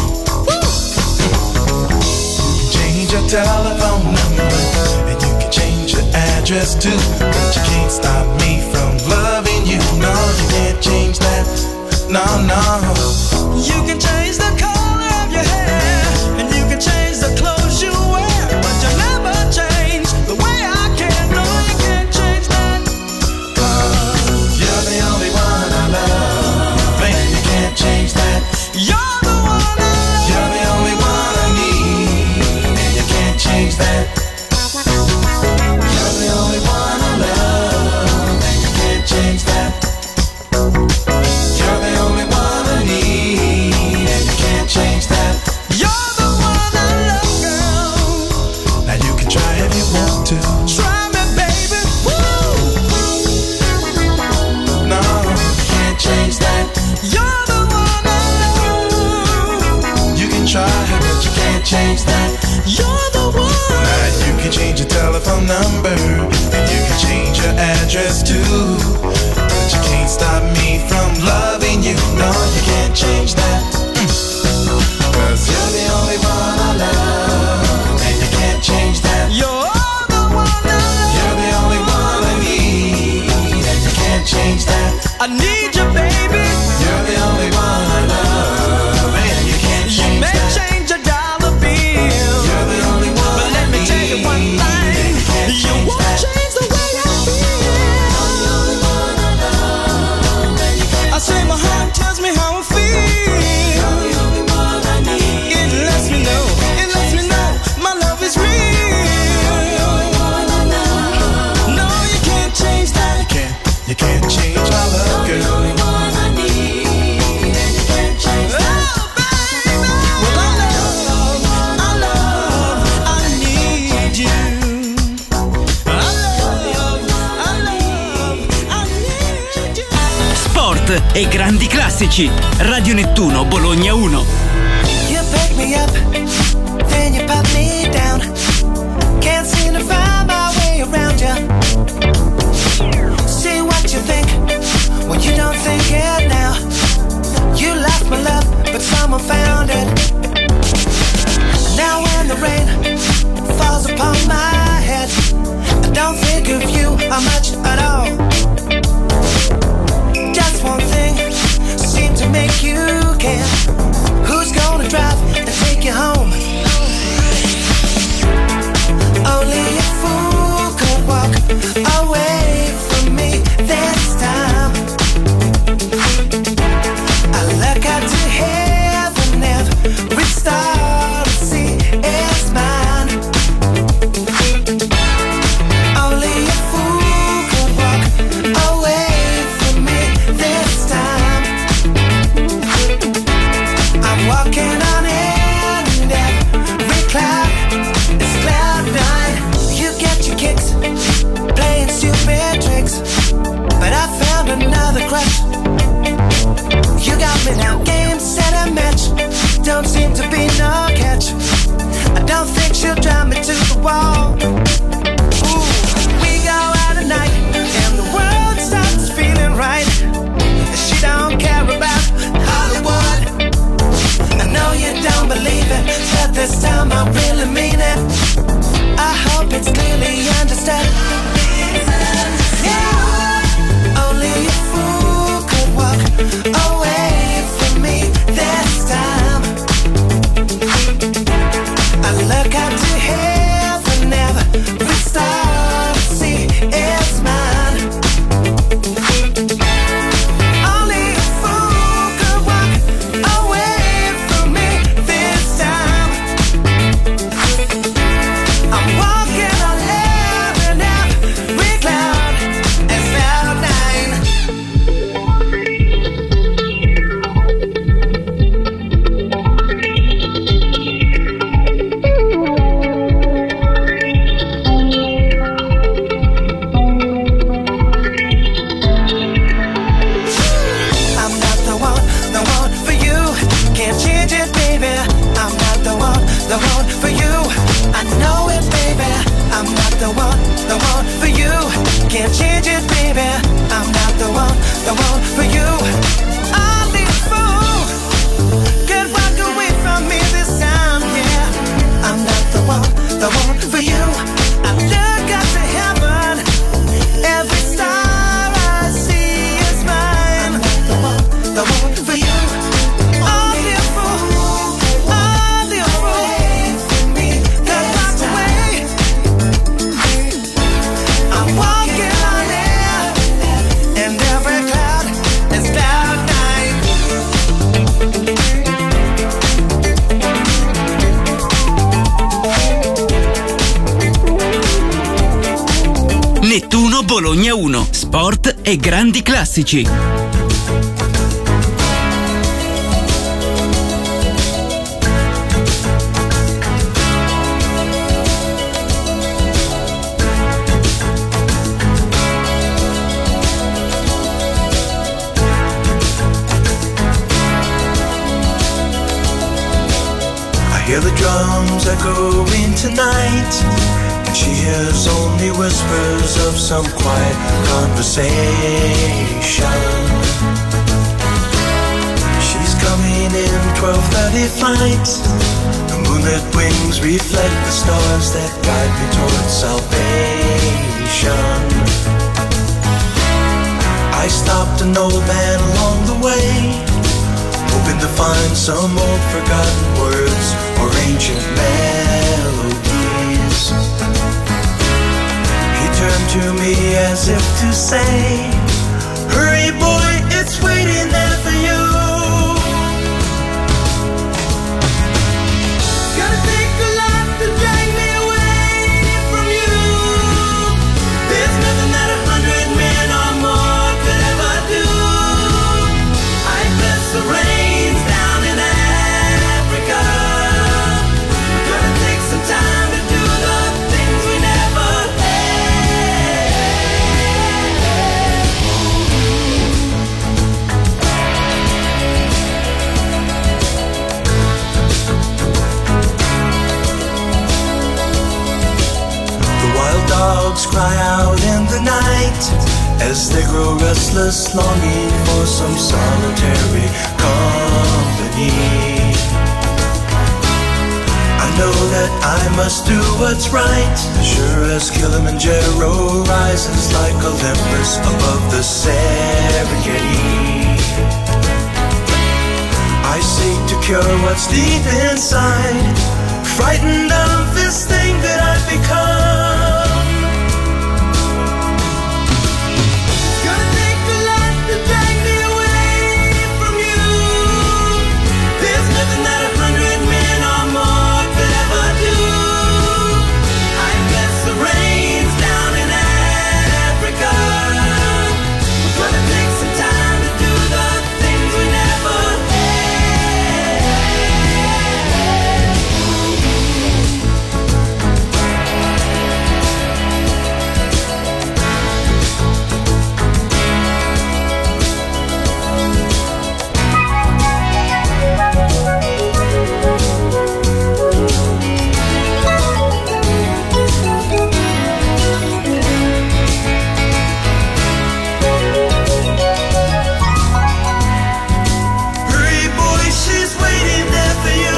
You can change your telephone number, and you can change your address too. But you can't stop me from loving you. No, you can't change that. No, no. You can change the color of your hair, and you can change the clothes you wear, but you never change the way I care. No, you can't change that. 'Cause you're the only one I love, and you can't change that. You're the one I love. You're the only one I need, and you can't change that. You're the only one I love, and you can't change that. You're the only one I need, and you can't change that. You're the one I love, girl. Now you can try if you want to. Try me, baby. Woo! No, you can't change that. You're the one I love. You can try, but you can't change that. You're the one. Now you can change your telephone number, and you can change your address too. But you can't stop me from loving you. No, you can't change that. 'Cause you're the only one I love, and you can't change that. You're the one I love. You're the only one I need, and you can't change that. I need you, baby. You're the only one I love, and you can't You change may that. change a dollar bill, You're the only one but let me tell you one thing. You won't change the way I feel. I say my heart tells me how I feel. It lets me know my love is real. No, you can't change that. You can't change my love, girl. Sport e grandi classici. Radio Nettuno Bologna 1. You pick me up, then you put me down. Can't seem to find my way around you. See what you think when you don't think it now. You lost my love, but someone found it. Now when the rain falls upon my head, I don't think of you much at all. Just one thing seemed to make you care. Who's gonna drive and take you home? Only a fool could walk away from me this time. I look out to heaven, every star I see is mine. Only a fool could walk away from me this time. I'm walking on air and every cloud is cloud nine. You get your kicks playing stupid tricks, but I found another crush. You got me now, game, set, and match. Don't seem to be no catch. I don't think she'll drive me to the wall. Ooh, we go out at night and the world starts feeling right. She don't care about Hollywood. I know you don't believe it, but this time I really mean it. I hope it's clearly understood. Yeah. Only a fool could walk away from me this time. I look out to heaven, every star I see is mine. Only a fool Bologna 1. Sport e grandi classici. Hear the drums echoing tonight, and she hears only whispers of some quiet conversation. She's coming in 12:30 flight. The moonlit wings reflect the stars that guide me towards salvation. I stopped an old man along the way, hoping to find some old forgotten words or ancient melodies. He turned to me as if to say, hurry boy, it's waiting there for you. Gonna take a lot to drag me away from you. There's nothing that 100 men or more could ever do. I bless the rains down in Africa. We're gonna take some time to do the things we never The wild dogs cry out in the night as they grow restless, longing for some solitary company. I know that I must do what's right, sure as Kilimanjaro rises like Olympus above the Serengeti. I seek to cure what's deep inside, frightened of this thing that I've become. Gonna take a lot to drag me away from you. There's nothing that 100 men or more could ever do. I bless the rains down in Africa. We're gonna take some time to do the things we never Hurry boy, she's waiting there for you.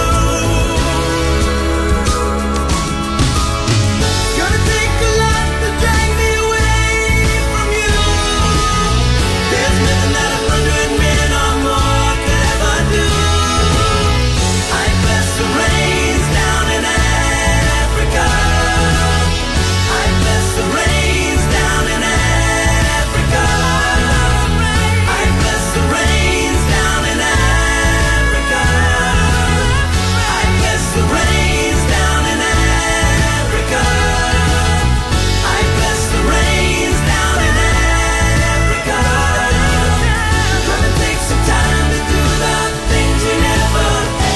Gonna take a lot to drag me away from you. There's nothing that 100 men or more could ever do. I bless the rains down in Africa. I bless the rains down in Africa. I bless the rains down in Africa. I bless the rains down in Africa. I bless the rains down in Africa. We're gonna take some time to do the things we never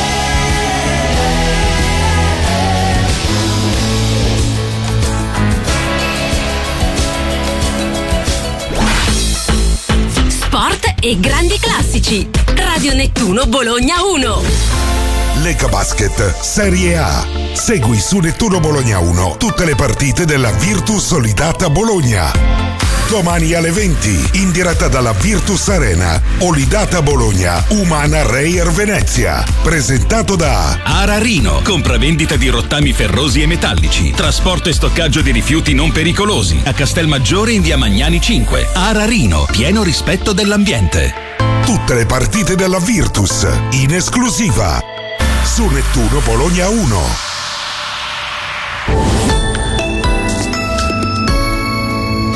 Sport e grandi classici. Radio Nettuno Bologna 1. Lega Basket Serie A. Segui su Nettuno Bologna 1 tutte le partite della Virtus Solidata Bologna. Domani alle 20, in diretta dalla Virtus Arena, Olidata Bologna, Umana Reyer Venezia. Presentato da Ararino, compravendita di rottami ferrosi e metallici, trasporto e stoccaggio di rifiuti non pericolosi, a Castelmaggiore in via Magnani 5. Ararino, pieno rispetto dell'ambiente. Tutte le partite della Virtus, in esclusiva, su Nettuno Bologna 1. È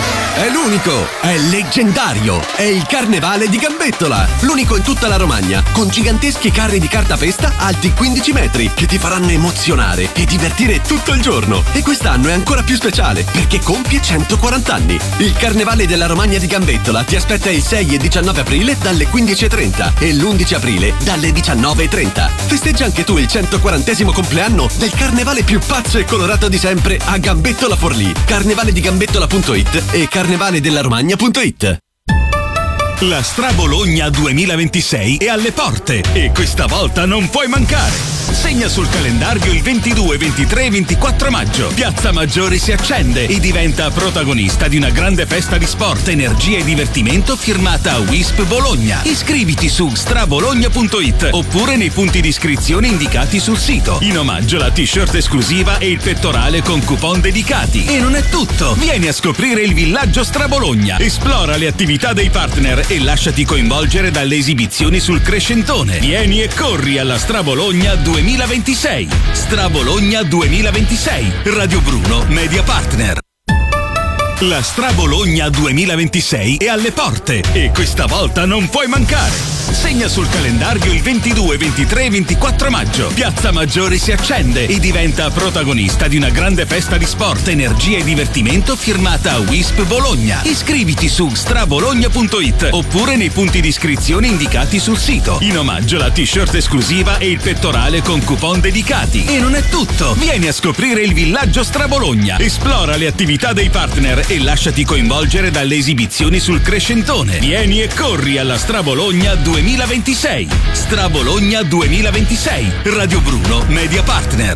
l'unico, è leggendario, è il Carnevale di Gambettola, l'unico in tutta la Romagna, con giganteschi carri di cartapesta alti 15 metri che ti faranno emozionare e divertire tutto il giorno. E quest'anno è ancora più speciale perché compie 140 anni. Il Carnevale della Romagna di Gambettola ti aspetta il 6 e 19 aprile dalle 15.30 e l'11 aprile dalle 19.30. Festeggia anche tu il 140° compleanno del carnevale più pazzo e colorato di sempre a Gambettola Forlì, carnevaledegambettola.it e carnevaledellaromagna.it. La Strabologna 2026 è alle porte e questa volta non puoi mancare. Segna sul calendario il 22, 23 e 24 maggio. Piazza Maggiore si accende e diventa protagonista di una grande festa di sport, energia e divertimento firmata a Wisp Bologna. Iscriviti su strabologna.it oppure nei punti di iscrizione indicati sul sito. In omaggio la t-shirt esclusiva e il pettorale con coupon dedicati. E non è tutto. Vieni a scoprire il villaggio Strabologna. Esplora le attività dei partner e lasciati coinvolgere dalle esibizioni sul Crescentone. Vieni e corri alla Strabologna 2026. Strabologna 2026. Radio Bruno, media partner. La Strabologna 2026 è alle porte e questa volta non puoi mancare. Segna sul calendario il 22, 23 e 24 maggio. Piazza Maggiore si accende e diventa protagonista di una grande festa di sport, energia e divertimento firmata a Wisp Bologna. Iscriviti su strabologna.it oppure nei punti di iscrizione indicati sul sito. In omaggio la t-shirt esclusiva e il pettorale con coupon dedicati. E non è tutto. Vieni a scoprire il villaggio Strabologna. Esplora le attività dei partner e lasciati coinvolgere dalle esibizioni sul Crescentone. Vieni e corri alla Strabologna 2026. Strabologna 2026. Radio Bruno, media partner.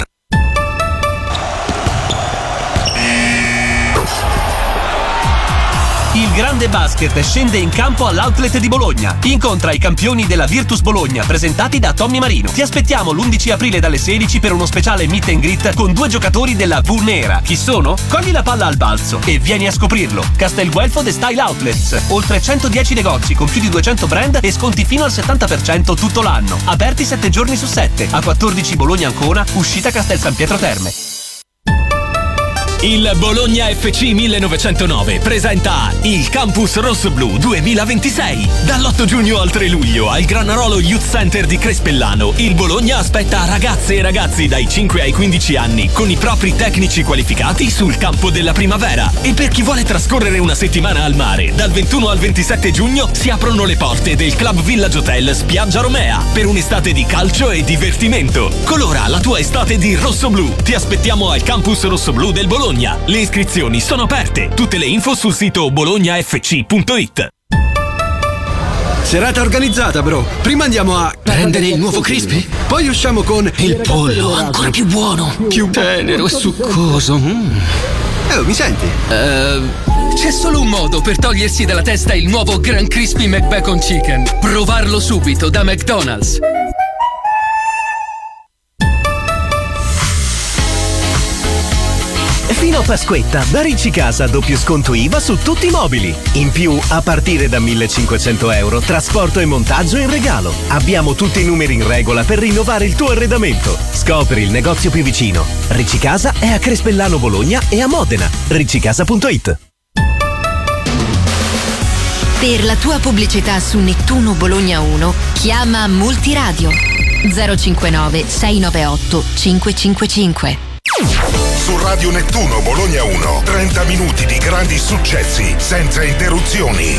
Il grande basket scende in campo all'Outlet di Bologna. Incontra i campioni della Virtus Bologna presentati da Tommy Marino. Ti aspettiamo l'11 aprile dalle 16 per uno speciale meet and greet con 2 giocatori della V Nera. Chi sono? Cogli la palla al balzo e vieni a scoprirlo. Castelguelfo The Style Outlets. Oltre 110 negozi con più di 200 brand e sconti fino al 70% tutto l'anno. Aperti 7 giorni su 7. A 14 Bologna Ancona, uscita Castel San Pietro Terme. Il Bologna FC 1909 presenta il Campus Rosso-Blu 2026. Dall'8 giugno al 3 luglio al Granarolo Youth Center di Crespellano, il Bologna aspetta ragazze e ragazzi dai 5 ai 15 anni con i propri tecnici qualificati sul campo della primavera. E per chi vuole trascorrere una settimana al mare, dal 21 al 27 giugno si aprono le porte del Club Village Hotel Spiaggia Romea per un'estate di calcio e divertimento. Colora la tua estate di rosso-blu. Ti aspettiamo al Campus Rosso-Blu del Bologna. Le iscrizioni sono aperte. Tutte le info sul sito bolognafc.it. Serata organizzata, bro. Prima andiamo a prendere il nuovo crispy, poi usciamo con il pollo ancora più buono, più tenero e succoso. Mi senti? C'è solo un modo per togliersi dalla testa il nuovo Gran Crispy McBacon Chicken. Provarlo subito da McDonald's. Fino a Pasquetta, da Ricci Casa doppio sconto IVA su tutti i mobili. In più, a partire da 1.500 euro, trasporto e montaggio in regalo. Abbiamo tutti i numeri in regola per rinnovare il tuo arredamento. Scopri il negozio più vicino. Ricci Casa è a Crespellano Bologna e a Modena. riccicasa.it. Per la tua pubblicità su Nettuno Bologna 1, chiama Multiradio 059 698 555. Su Radio Nettuno Bologna 1, 30 minuti di grandi successi senza interruzioni.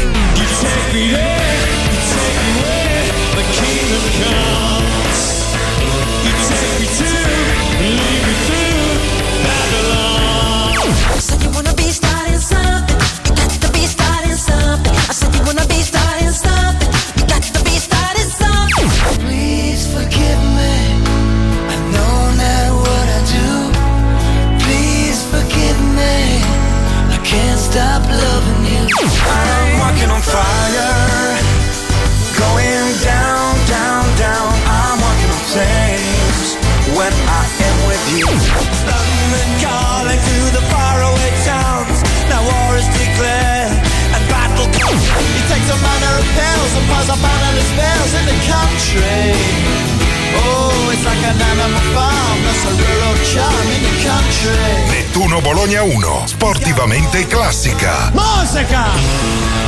Please forgive me. I know not what I do. Please forgive me. I can't stop loving you. I'm walking on fire. Bologna 1, sportivamente classica. Musica!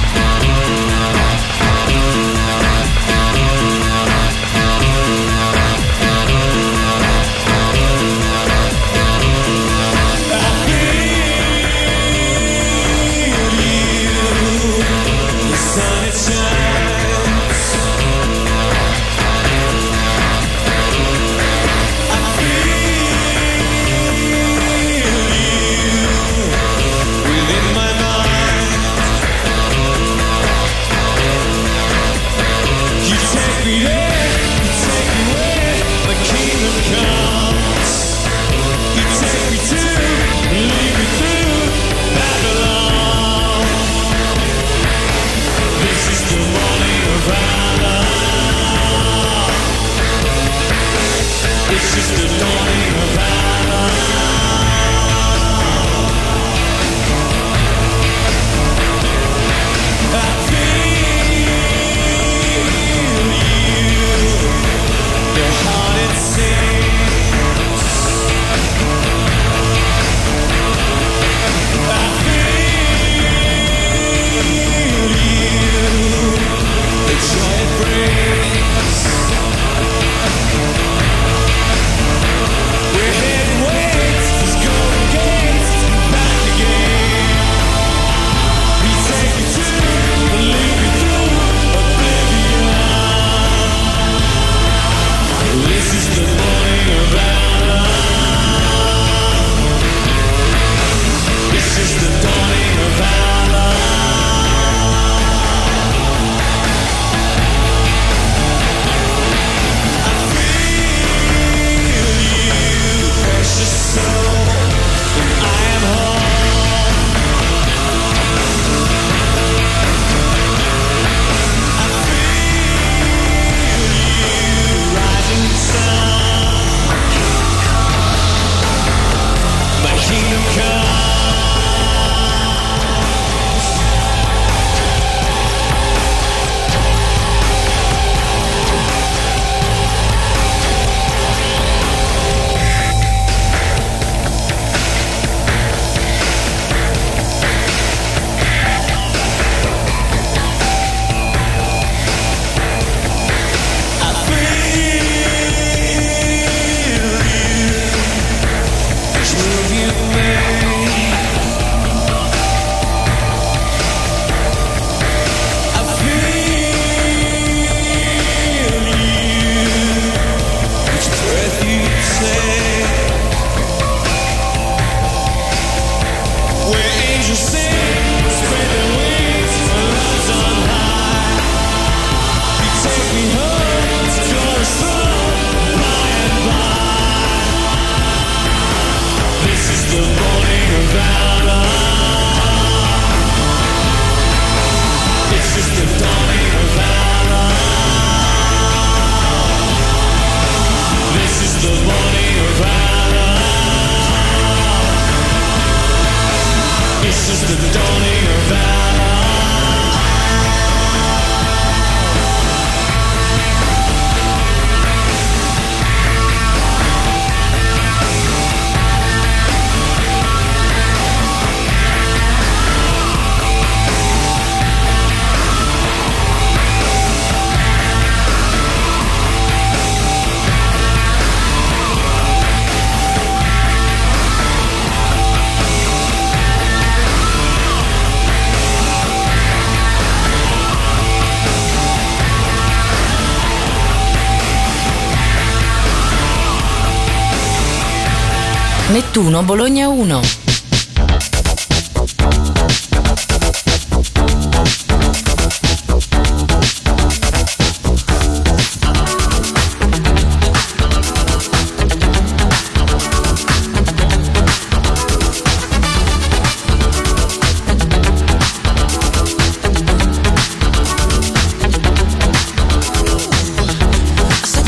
Nettuno Bologna 1.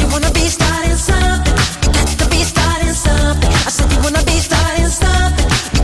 Starting something.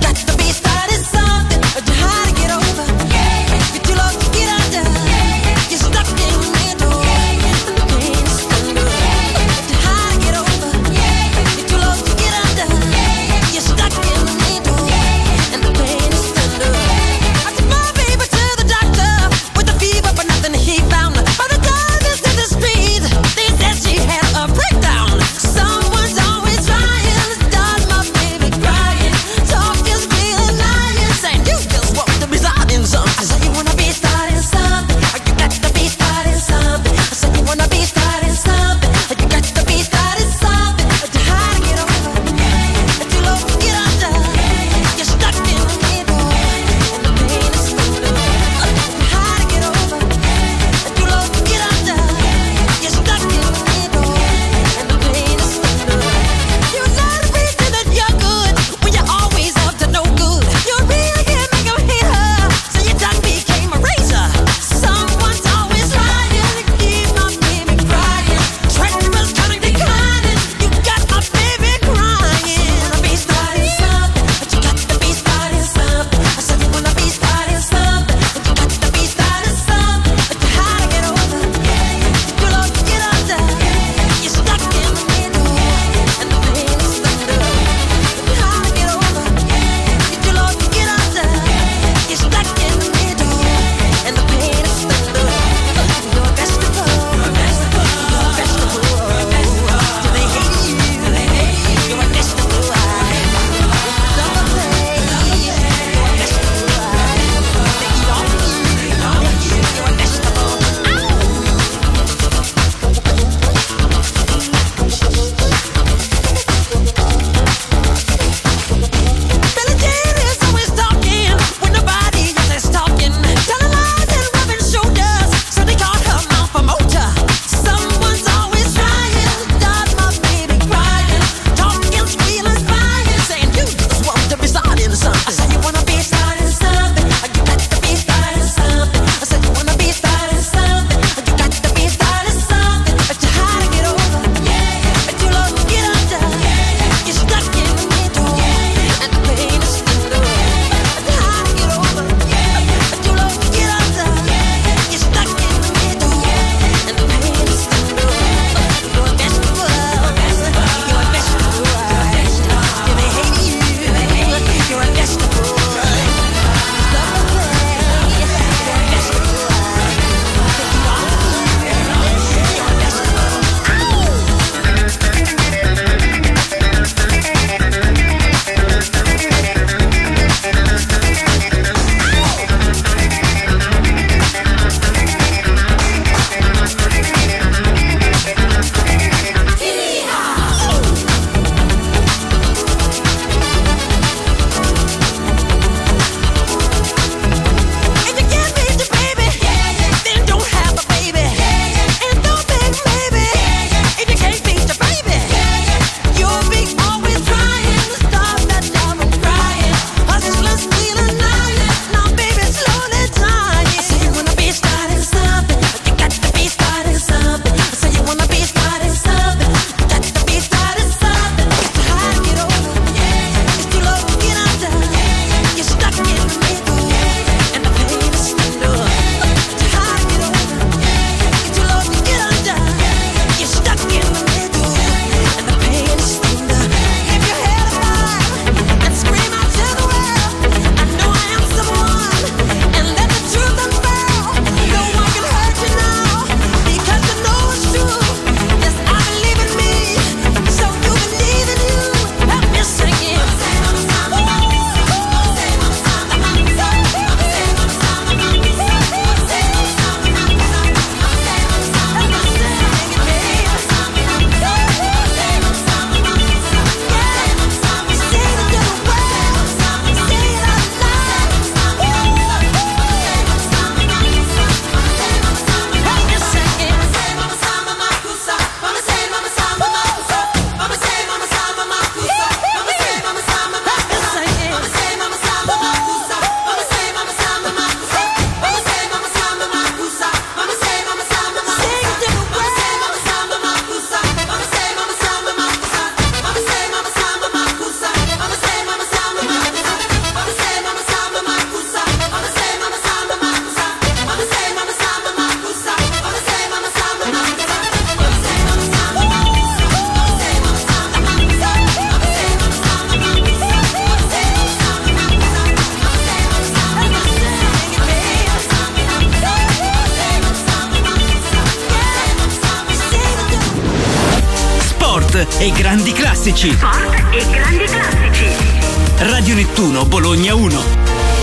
Sport e grandi classici. Sport e grandi classici. Radio Nettuno Bologna 1.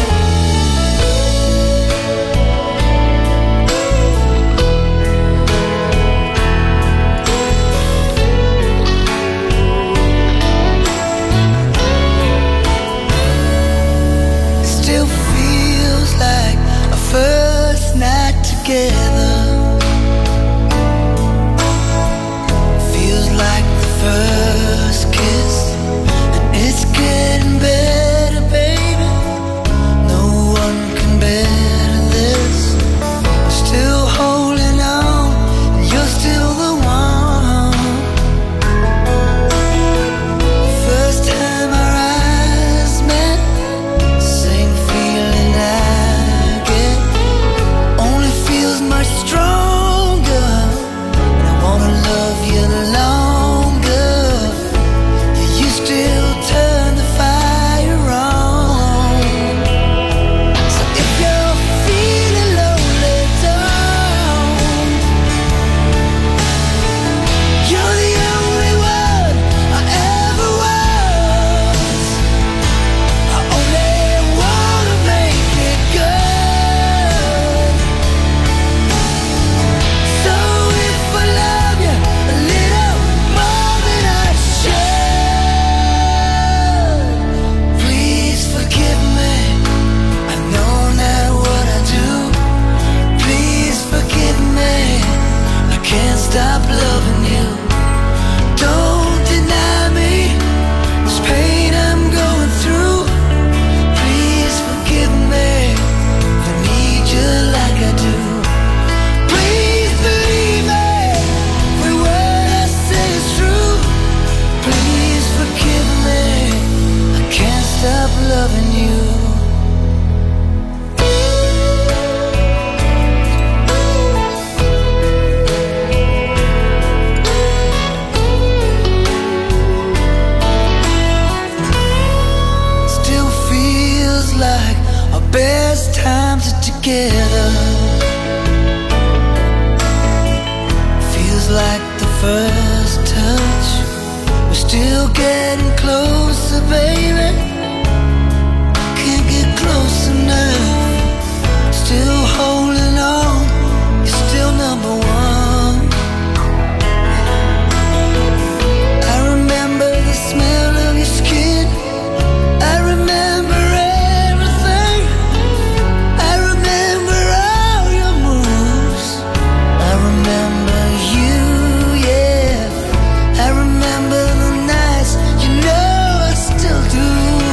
Still feels like a first night together. Feels like the first kiss, and it's getting better, baby. No one can better this. I'm still holding on, and you're still the one. First time our eyes met, same feeling I get, only feels much stronger, and I wanna love you longer. You still turn the fire on. So if you're feeling lonely down, you're the only one I ever was. I only wanna make it good. So if I love you a little more than I should, please forgive me. I know not what I do. Please forgive me. I can't stop loving you. Don't deny me this pain I'm going through. Please forgive me. I need you like I do. Please believe me. Every word I say is true. Please forgive me. I can't stop loving you. Still feels like our best times are together. Feels like the first touch. We're still getting closer, baby. Can't get close enough. Still holding on. You're still number one. I remember the smell of your skin. I remember everything. I remember all your moves. I remember you, yeah. I remember the nights, you know I still do.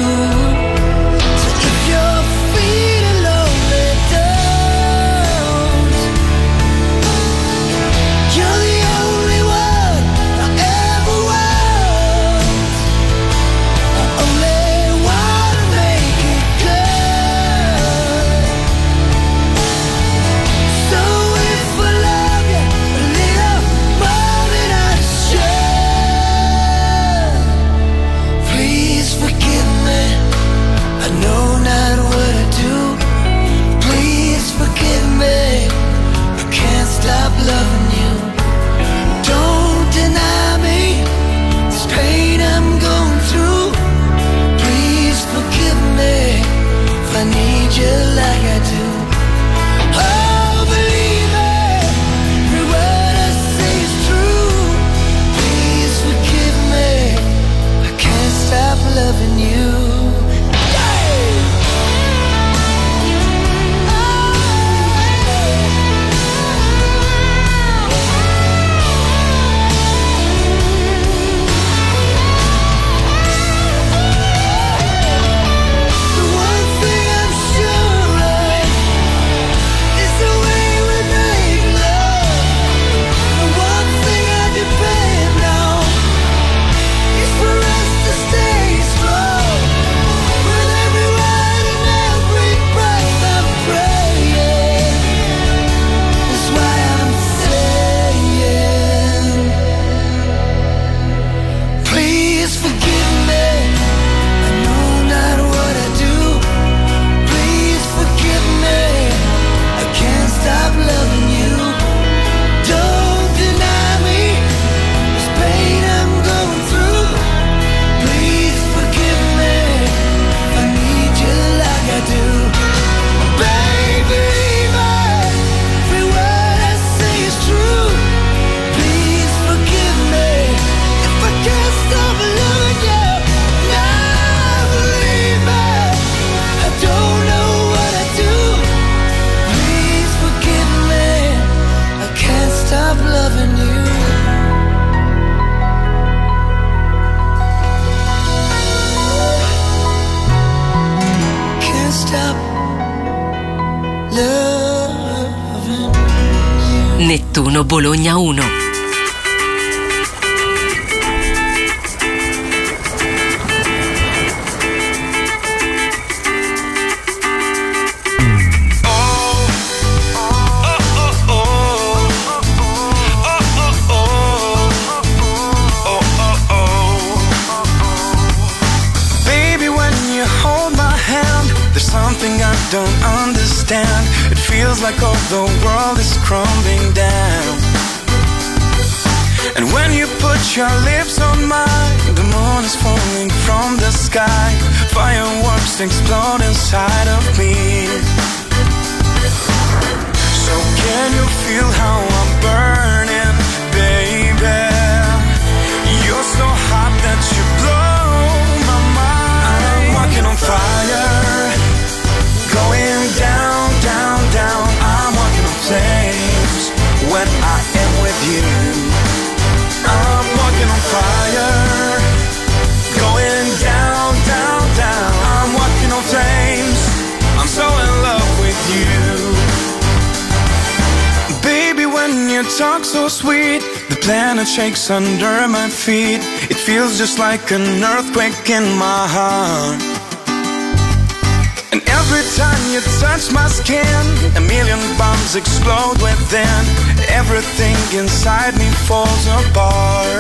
Nettuno Bologna 1. Don't understand. It feels like all the world is crumbling down. And when you put your lips on mine, the moon is falling from the sky. Fireworks explode inside of me. So can you feel how I'm burning, baby? You're so hot that you blow my mind. I'm walking on fire, going down, down, down. I'm walking on flames when I am with you. I'm walking on fire, going down, down, down. I'm walking on flames. I'm so in love with you. Baby, when you talk so sweet, the planet shakes under my feet. It feels just like an earthquake in my heart. And every time you touch my skin, a million bombs explode within. Everything inside me falls apart.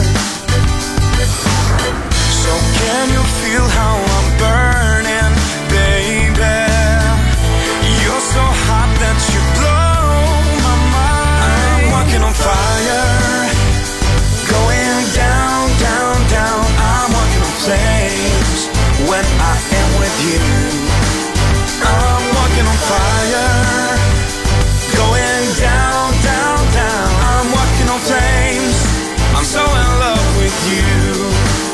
So can you feel how I'm burning, baby? You're so hot that you blow my mind. I'm walking on fire, going down, down, down. I'm walking on flames when I am with you. I'm walking on fire, going down, down, down. I'm walking on flames. I'm so in love with you.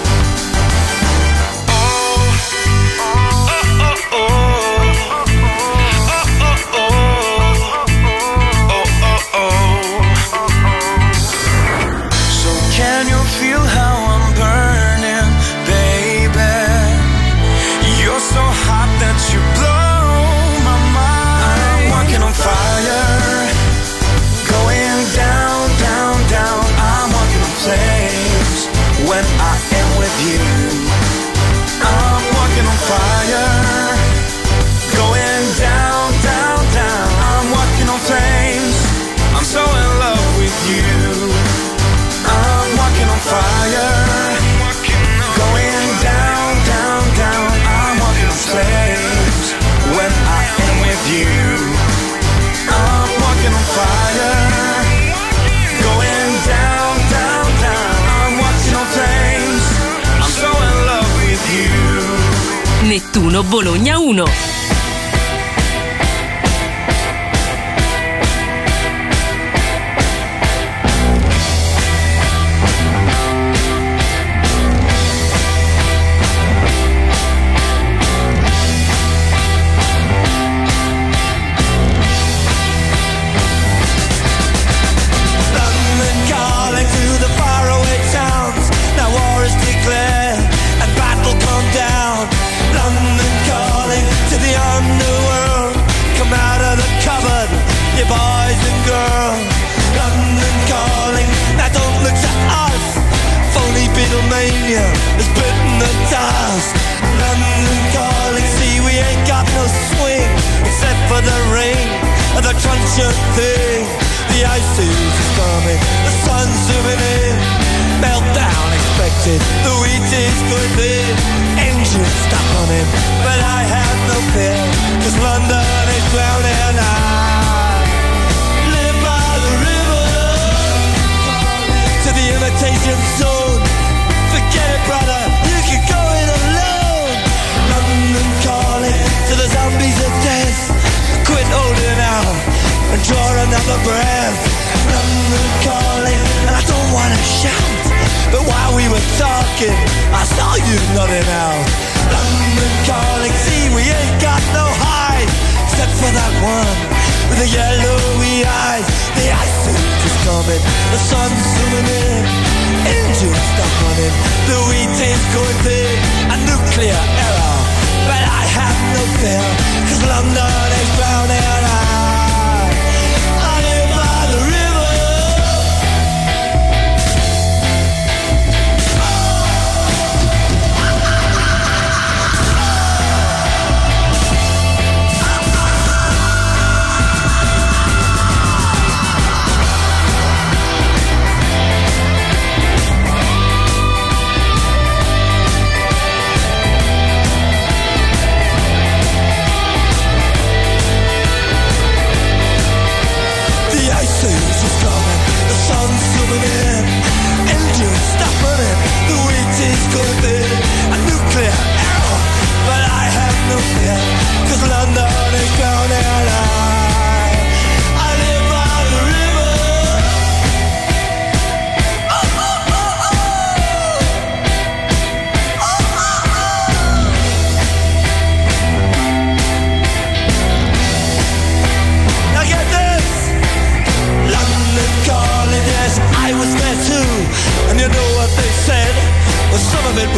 So can you feel how I'm burning, baby? You're so hot that you blow my mind. I'm walking on fire, going down, down, down. I'm walking on flames when I am with you. I'm walking on fire, going down, down, down. I'm walking on flames. I'm so in love with you. I'm walking on fire, going down, down, down. I'm walking on flames when I am with you. I'm walking on fire, going down, down, down. I'm walking on flames. I'm so in love with you. Nettuno Bologna 1. You boys and girls, London calling. Now don't look to us. Phony Beatlemania has bitten the dust. London calling. See, we ain't got no swing except for the rain and the crunch of thing. The ice is coming, the sun's zooming in. Meltdown expected, the wheat is good in. Engine stuck on him, but I have no fear, 'cause London is drowning out. The imitation zone. Forget it, brother, you can go it alone. London calling to the zombies of death. Quit holding out and draw another breath. London calling, and I don't wanna shout, but while we were talking, I saw you nodding out. London calling, see, we ain't got no hide, except for that one with the yellowy eyes. The ice is coming, the sun's zooming in. Engine stuck on him, the wheat is going big. A nuclear error, but I have no fear, 'cause London is drowning out. I live by the river,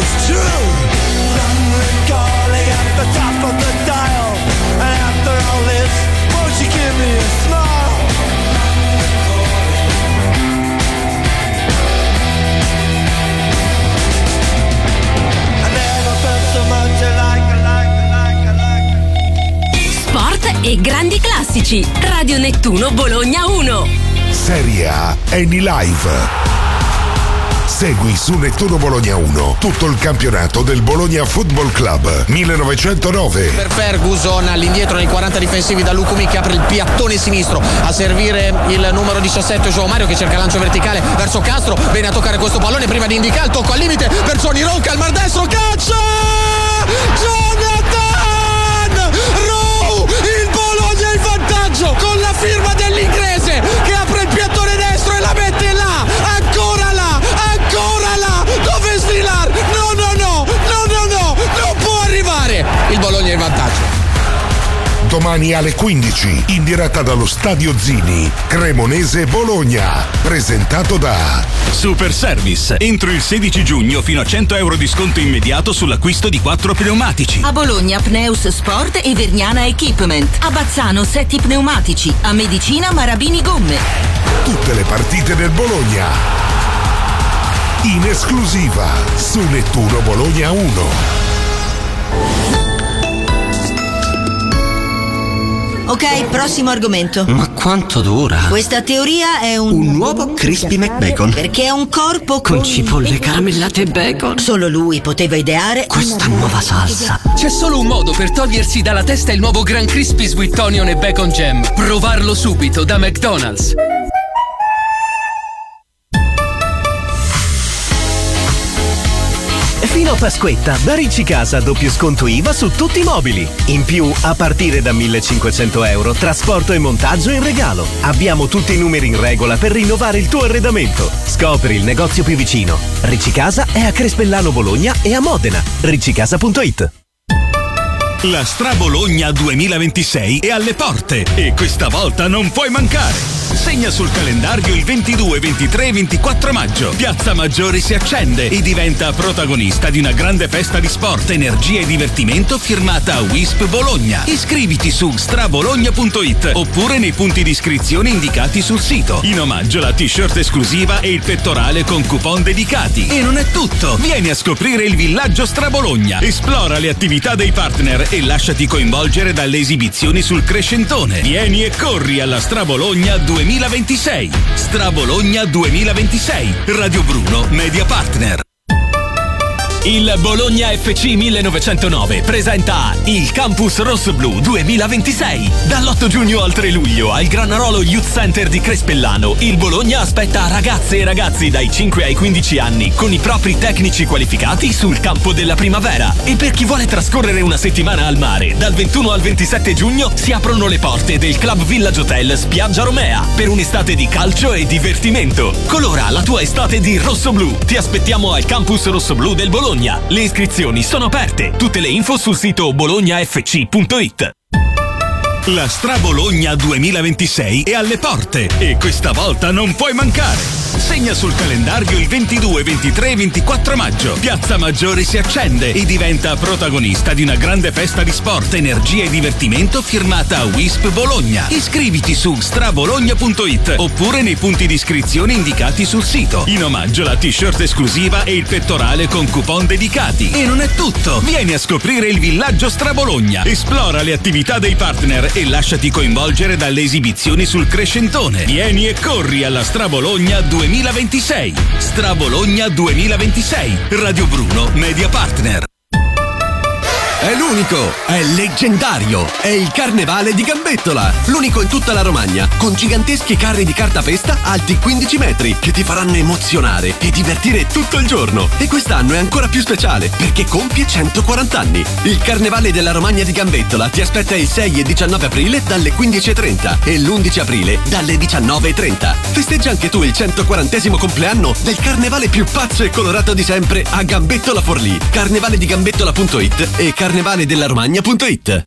it's true. I'm calling at the top of the dial, and after all this, won't you give me a smile? I never felt so much alike. Sport e grandi classici. Radio Nettuno Bologna 1. Serie A Eni Live. Segui su Nettuno Bologna 1 tutto il campionato del Bologna Football Club 1909. Per Ferguson all'indietro nei 40 difensivi da Lucumi che apre il piattone sinistro a servire il numero 17 João Mario che cerca lancio verticale verso Castro, viene a toccare questo pallone prima di indicare il tocco al limite per Johnny Ronca al mar destro, calcio! Jonathan Rowe! Il Bologna in vantaggio con la firma dell'inglese che apre il piattone destro e la mette là, ancora là, dove Svilar? No, non può arrivare. Il Bologna è in vantaggio. Domani alle 15 in diretta dallo Stadio Zini, Cremonese Bologna, presentato da Super Service. Entro il 16 giugno fino a 100 euro di sconto immediato sull'acquisto di 4 pneumatici. A Bologna Pneus Sport e Vergnana Equipment. A Bazzano Setti Pneumatici. A Medicina Marabini Gomme. Tutte le partite del Bologna in esclusiva su Nettuno Bologna 1. Ok, prossimo argomento. Ma quanto dura? Questa teoria è un nuovo Crispy McBacon. Perché è un corpo Con cipolle caramellate e bacon. Solo lui poteva ideare questa nuova salsa. C'è solo un modo per togliersi dalla testa il nuovo Gran Crispy Sweet Onion e Bacon Jam. Provarlo subito da McDonald's. Fino a Pasquetta, da Ricci Casa doppio sconto IVA su tutti i mobili. In più, a partire da 1.500 euro, trasporto e montaggio in regalo. Abbiamo tutti i numeri in regola per rinnovare il tuo arredamento. Scopri il negozio più vicino. Ricci Casa è a Crespellano Bologna e a Modena. riccicasa.it. La Strabologna 2026 è alle porte e questa volta non puoi mancare. Segna sul calendario il 22, 23 e 24 maggio. Piazza Maggiore si accende e diventa protagonista di una grande festa di sport, energia e divertimento firmata Wisp Bologna. Iscriviti su strabologna.it oppure nei punti di iscrizione indicati sul sito. In omaggio la t-shirt esclusiva e il pettorale con coupon dedicati. E non è tutto. Vieni a scoprire il villaggio Strabologna. Esplora le attività dei partner e lasciati coinvolgere dalle esibizioni sul Crescentone. Vieni e corri alla Strabologna 2026. Strabologna 2026. Radio Bruno, media partner. Il Bologna FC 1909 presenta il Campus Rosso-Blu 2026. Dall'8 giugno al 3 luglio al Granarolo Youth Center di Crespellano, il Bologna aspetta ragazze e ragazzi dai 5 ai 15 anni con i propri tecnici qualificati sul campo della primavera. E per chi vuole trascorrere una settimana al mare, dal 21 al 27 giugno si aprono le porte del Club Village Hotel Spiaggia Romea per un'estate di calcio e divertimento. Colora la tua estate di rosso-blu. Ti aspettiamo al Campus Rosso-Blu del Bologna. Le iscrizioni sono aperte. Tutte le info sul sito bolognafc.it. La Strabologna 2026 è alle porte e questa volta non puoi mancare. Segna sul calendario il 22, 23 e 24 maggio. Piazza Maggiore si accende e diventa protagonista di una grande festa di sport, energia e divertimento firmata Wisp Bologna. Iscriviti su strabologna.it oppure nei punti di iscrizione indicati sul sito. In omaggio la t-shirt esclusiva e il pettorale con coupon dedicati. E non è tutto. Vieni a scoprire il villaggio Strabologna. Esplora le attività dei partner e lasciati coinvolgere dalle esibizioni sul Crescentone. Vieni e corri alla Strabologna 2026. Strabologna 2026. Radio Bruno, media partner. È l'unico, è leggendario, è il Carnevale di Gambettola, l'unico in tutta la Romagna, con giganteschi carri di cartapesta alti 15 metri che ti faranno emozionare e divertire tutto il giorno. E quest'anno è ancora più speciale perché compie 140 anni. Il Carnevale della Romagna di Gambettola ti aspetta il 6 e 19 aprile dalle 15.30 e l'11 aprile dalle 19.30. Festeggia anche tu il 140° compleanno del carnevale più pazzo e colorato di sempre a Gambettola Forlì. Carnevaledigambettola.it e carnevaledellaromagna.it.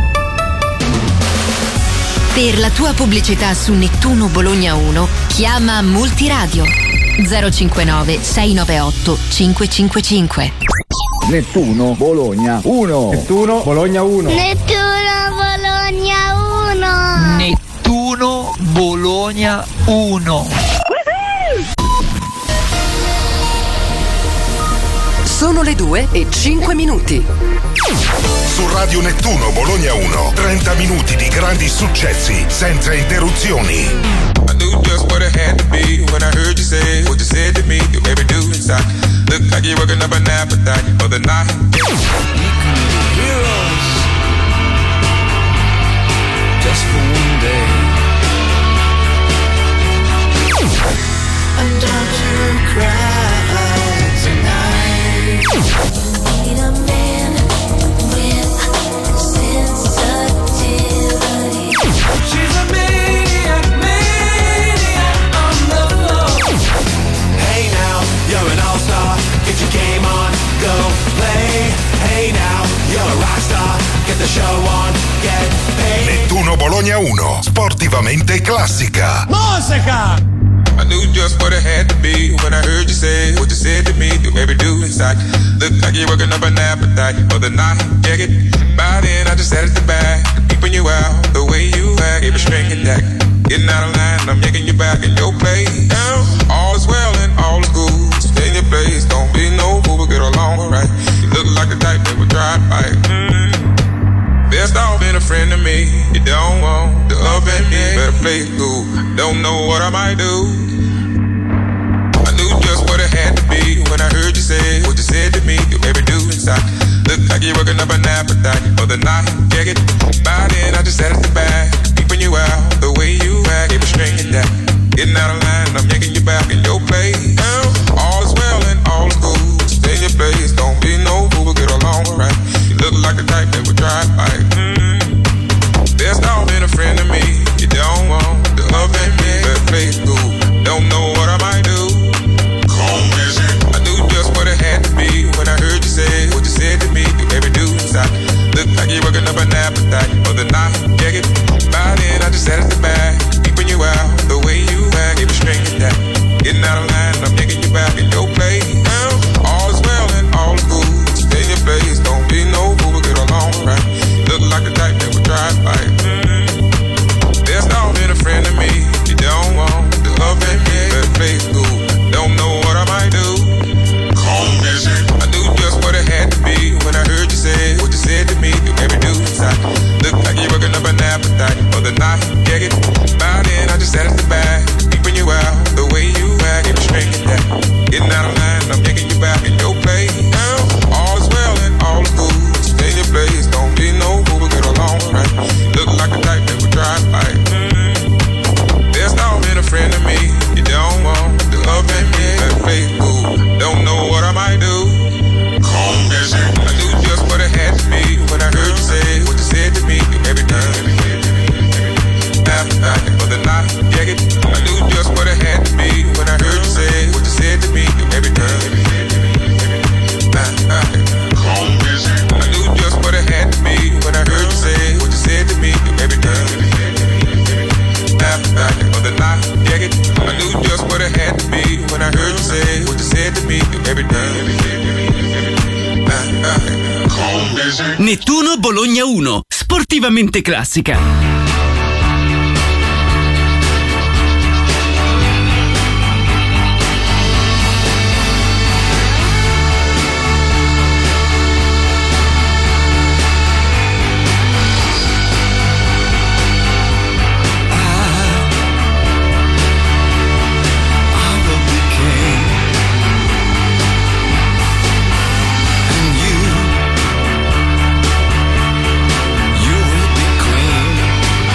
Per la tua pubblicità su Nettuno Bologna 1 chiama Multiradio 059 698 555. Nettuno Bologna 1. Nettuno Bologna 1. Nettuno Bologna 1. Nettuno Bologna 1. Sono le 2:05. Su Radio Nettuno Bologna 1, 30 minuti di grandi successi senza interruzioni. I knew just what it had to be when I heard you say what you said to me. You made me do inside. Look like you're working up an appetite for the night. Heroes, just for one day. And don't you cry tonight. Need a man with sensitivity. She's a maniac on the floor. Hey now, you're an all-star. Get your game on, go play. Hey now, you're a rock star. Get the show on, get paid. Nettuno Bologna 1, sportivamente classica. Musica! I knew just what it had to be when I heard you say what you said to me. You made me do inside. Look like you're working up an appetite for the night. Check it. By then I just sat at the back, peeping you out the way you act. Gave a string attack. Getting out of line, I'm yanking you back in your place. Now all is well and all is good. Stay in your place, don't be no fool, but get along right. You look like the type that would drive by. Best off being a friend to me. You don't want to offend me. Better play it cool. Don't know what I might do. I knew just what it had to be when I heard you say what you said to me. You made me do inside. Look like you're working up an appetite for the night. Check it. By then I just sat at the back, peeping you out the way you act. Gave a string attack. Getting out of line, I'm yanking you back in your place. Now all is well and all is good. Stay in your place, don't be no fool, but get along right. You look like the type that would drive by. Best off being a friend to me. You don't want to offend me. Better play it cool. Don't know what I might do. I knew just what it had to be when I heard you say what you said to me. You made me do inside. Look like you're working up an appetite for the night. Check it. By then I just sat at the back, peeping you out the way you act. Gave a string attack. Getting out of line, I'm yanking you back in your place. Now all is well and all is good. Stay in your place, don't be no fool, but get along right. Look like the type that would drive by. Best off being a friend to me. You don't want to offend me. Better play it cool. Don't know what I might do. I knew just what it had to be when I heard you say what you said to me. You made me do inside. Look like you're working up an appetite for the night. Check it. By then I just sat at the back, peeping you out the way you act. Gave a string attack. Getting out of line, I'm yanking you back in your place. Now all is well and all is good. Stay in your place, don't be no fool, but get along right. Look like the type that would drive by. Best off being a friend to me. You don't want to offend me. Better play it cool. Don't know what I might do. I knew just what it had to be when I heard you say what you said to me. You made me do appetite for the night. Check it. I knew just what it had to be when I heard you say what you said to me. You made me do I knew just what it had to be when I heard you say what you said to me. You made me do appetite for the night. Check it. I knew just what it had to be when I heard you say what you said to me. You made me do Nettuno Bologna 1, sportivamente classica. You will be queen.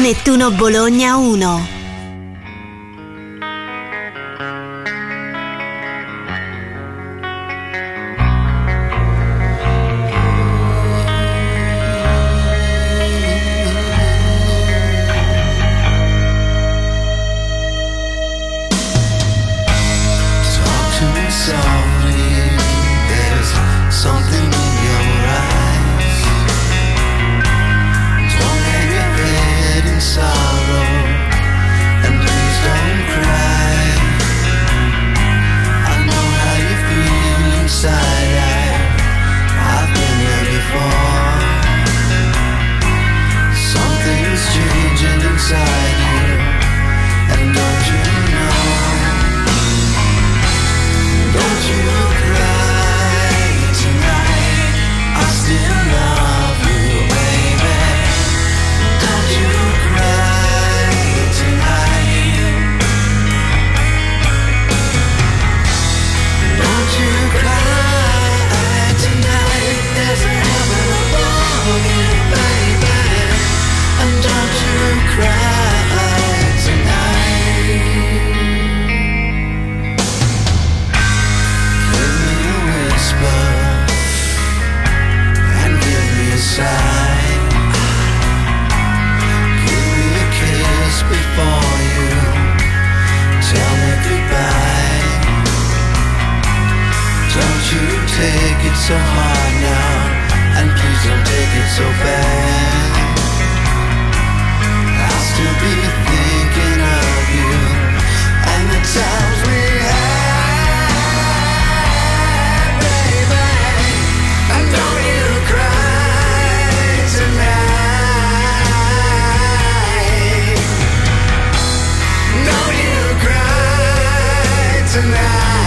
Nettuno Bologna 1. So hard now, and please don't take it so bad. I'll still be thinking of you and the times we had, baby. And don't you cry tonight. Don't you cry tonight.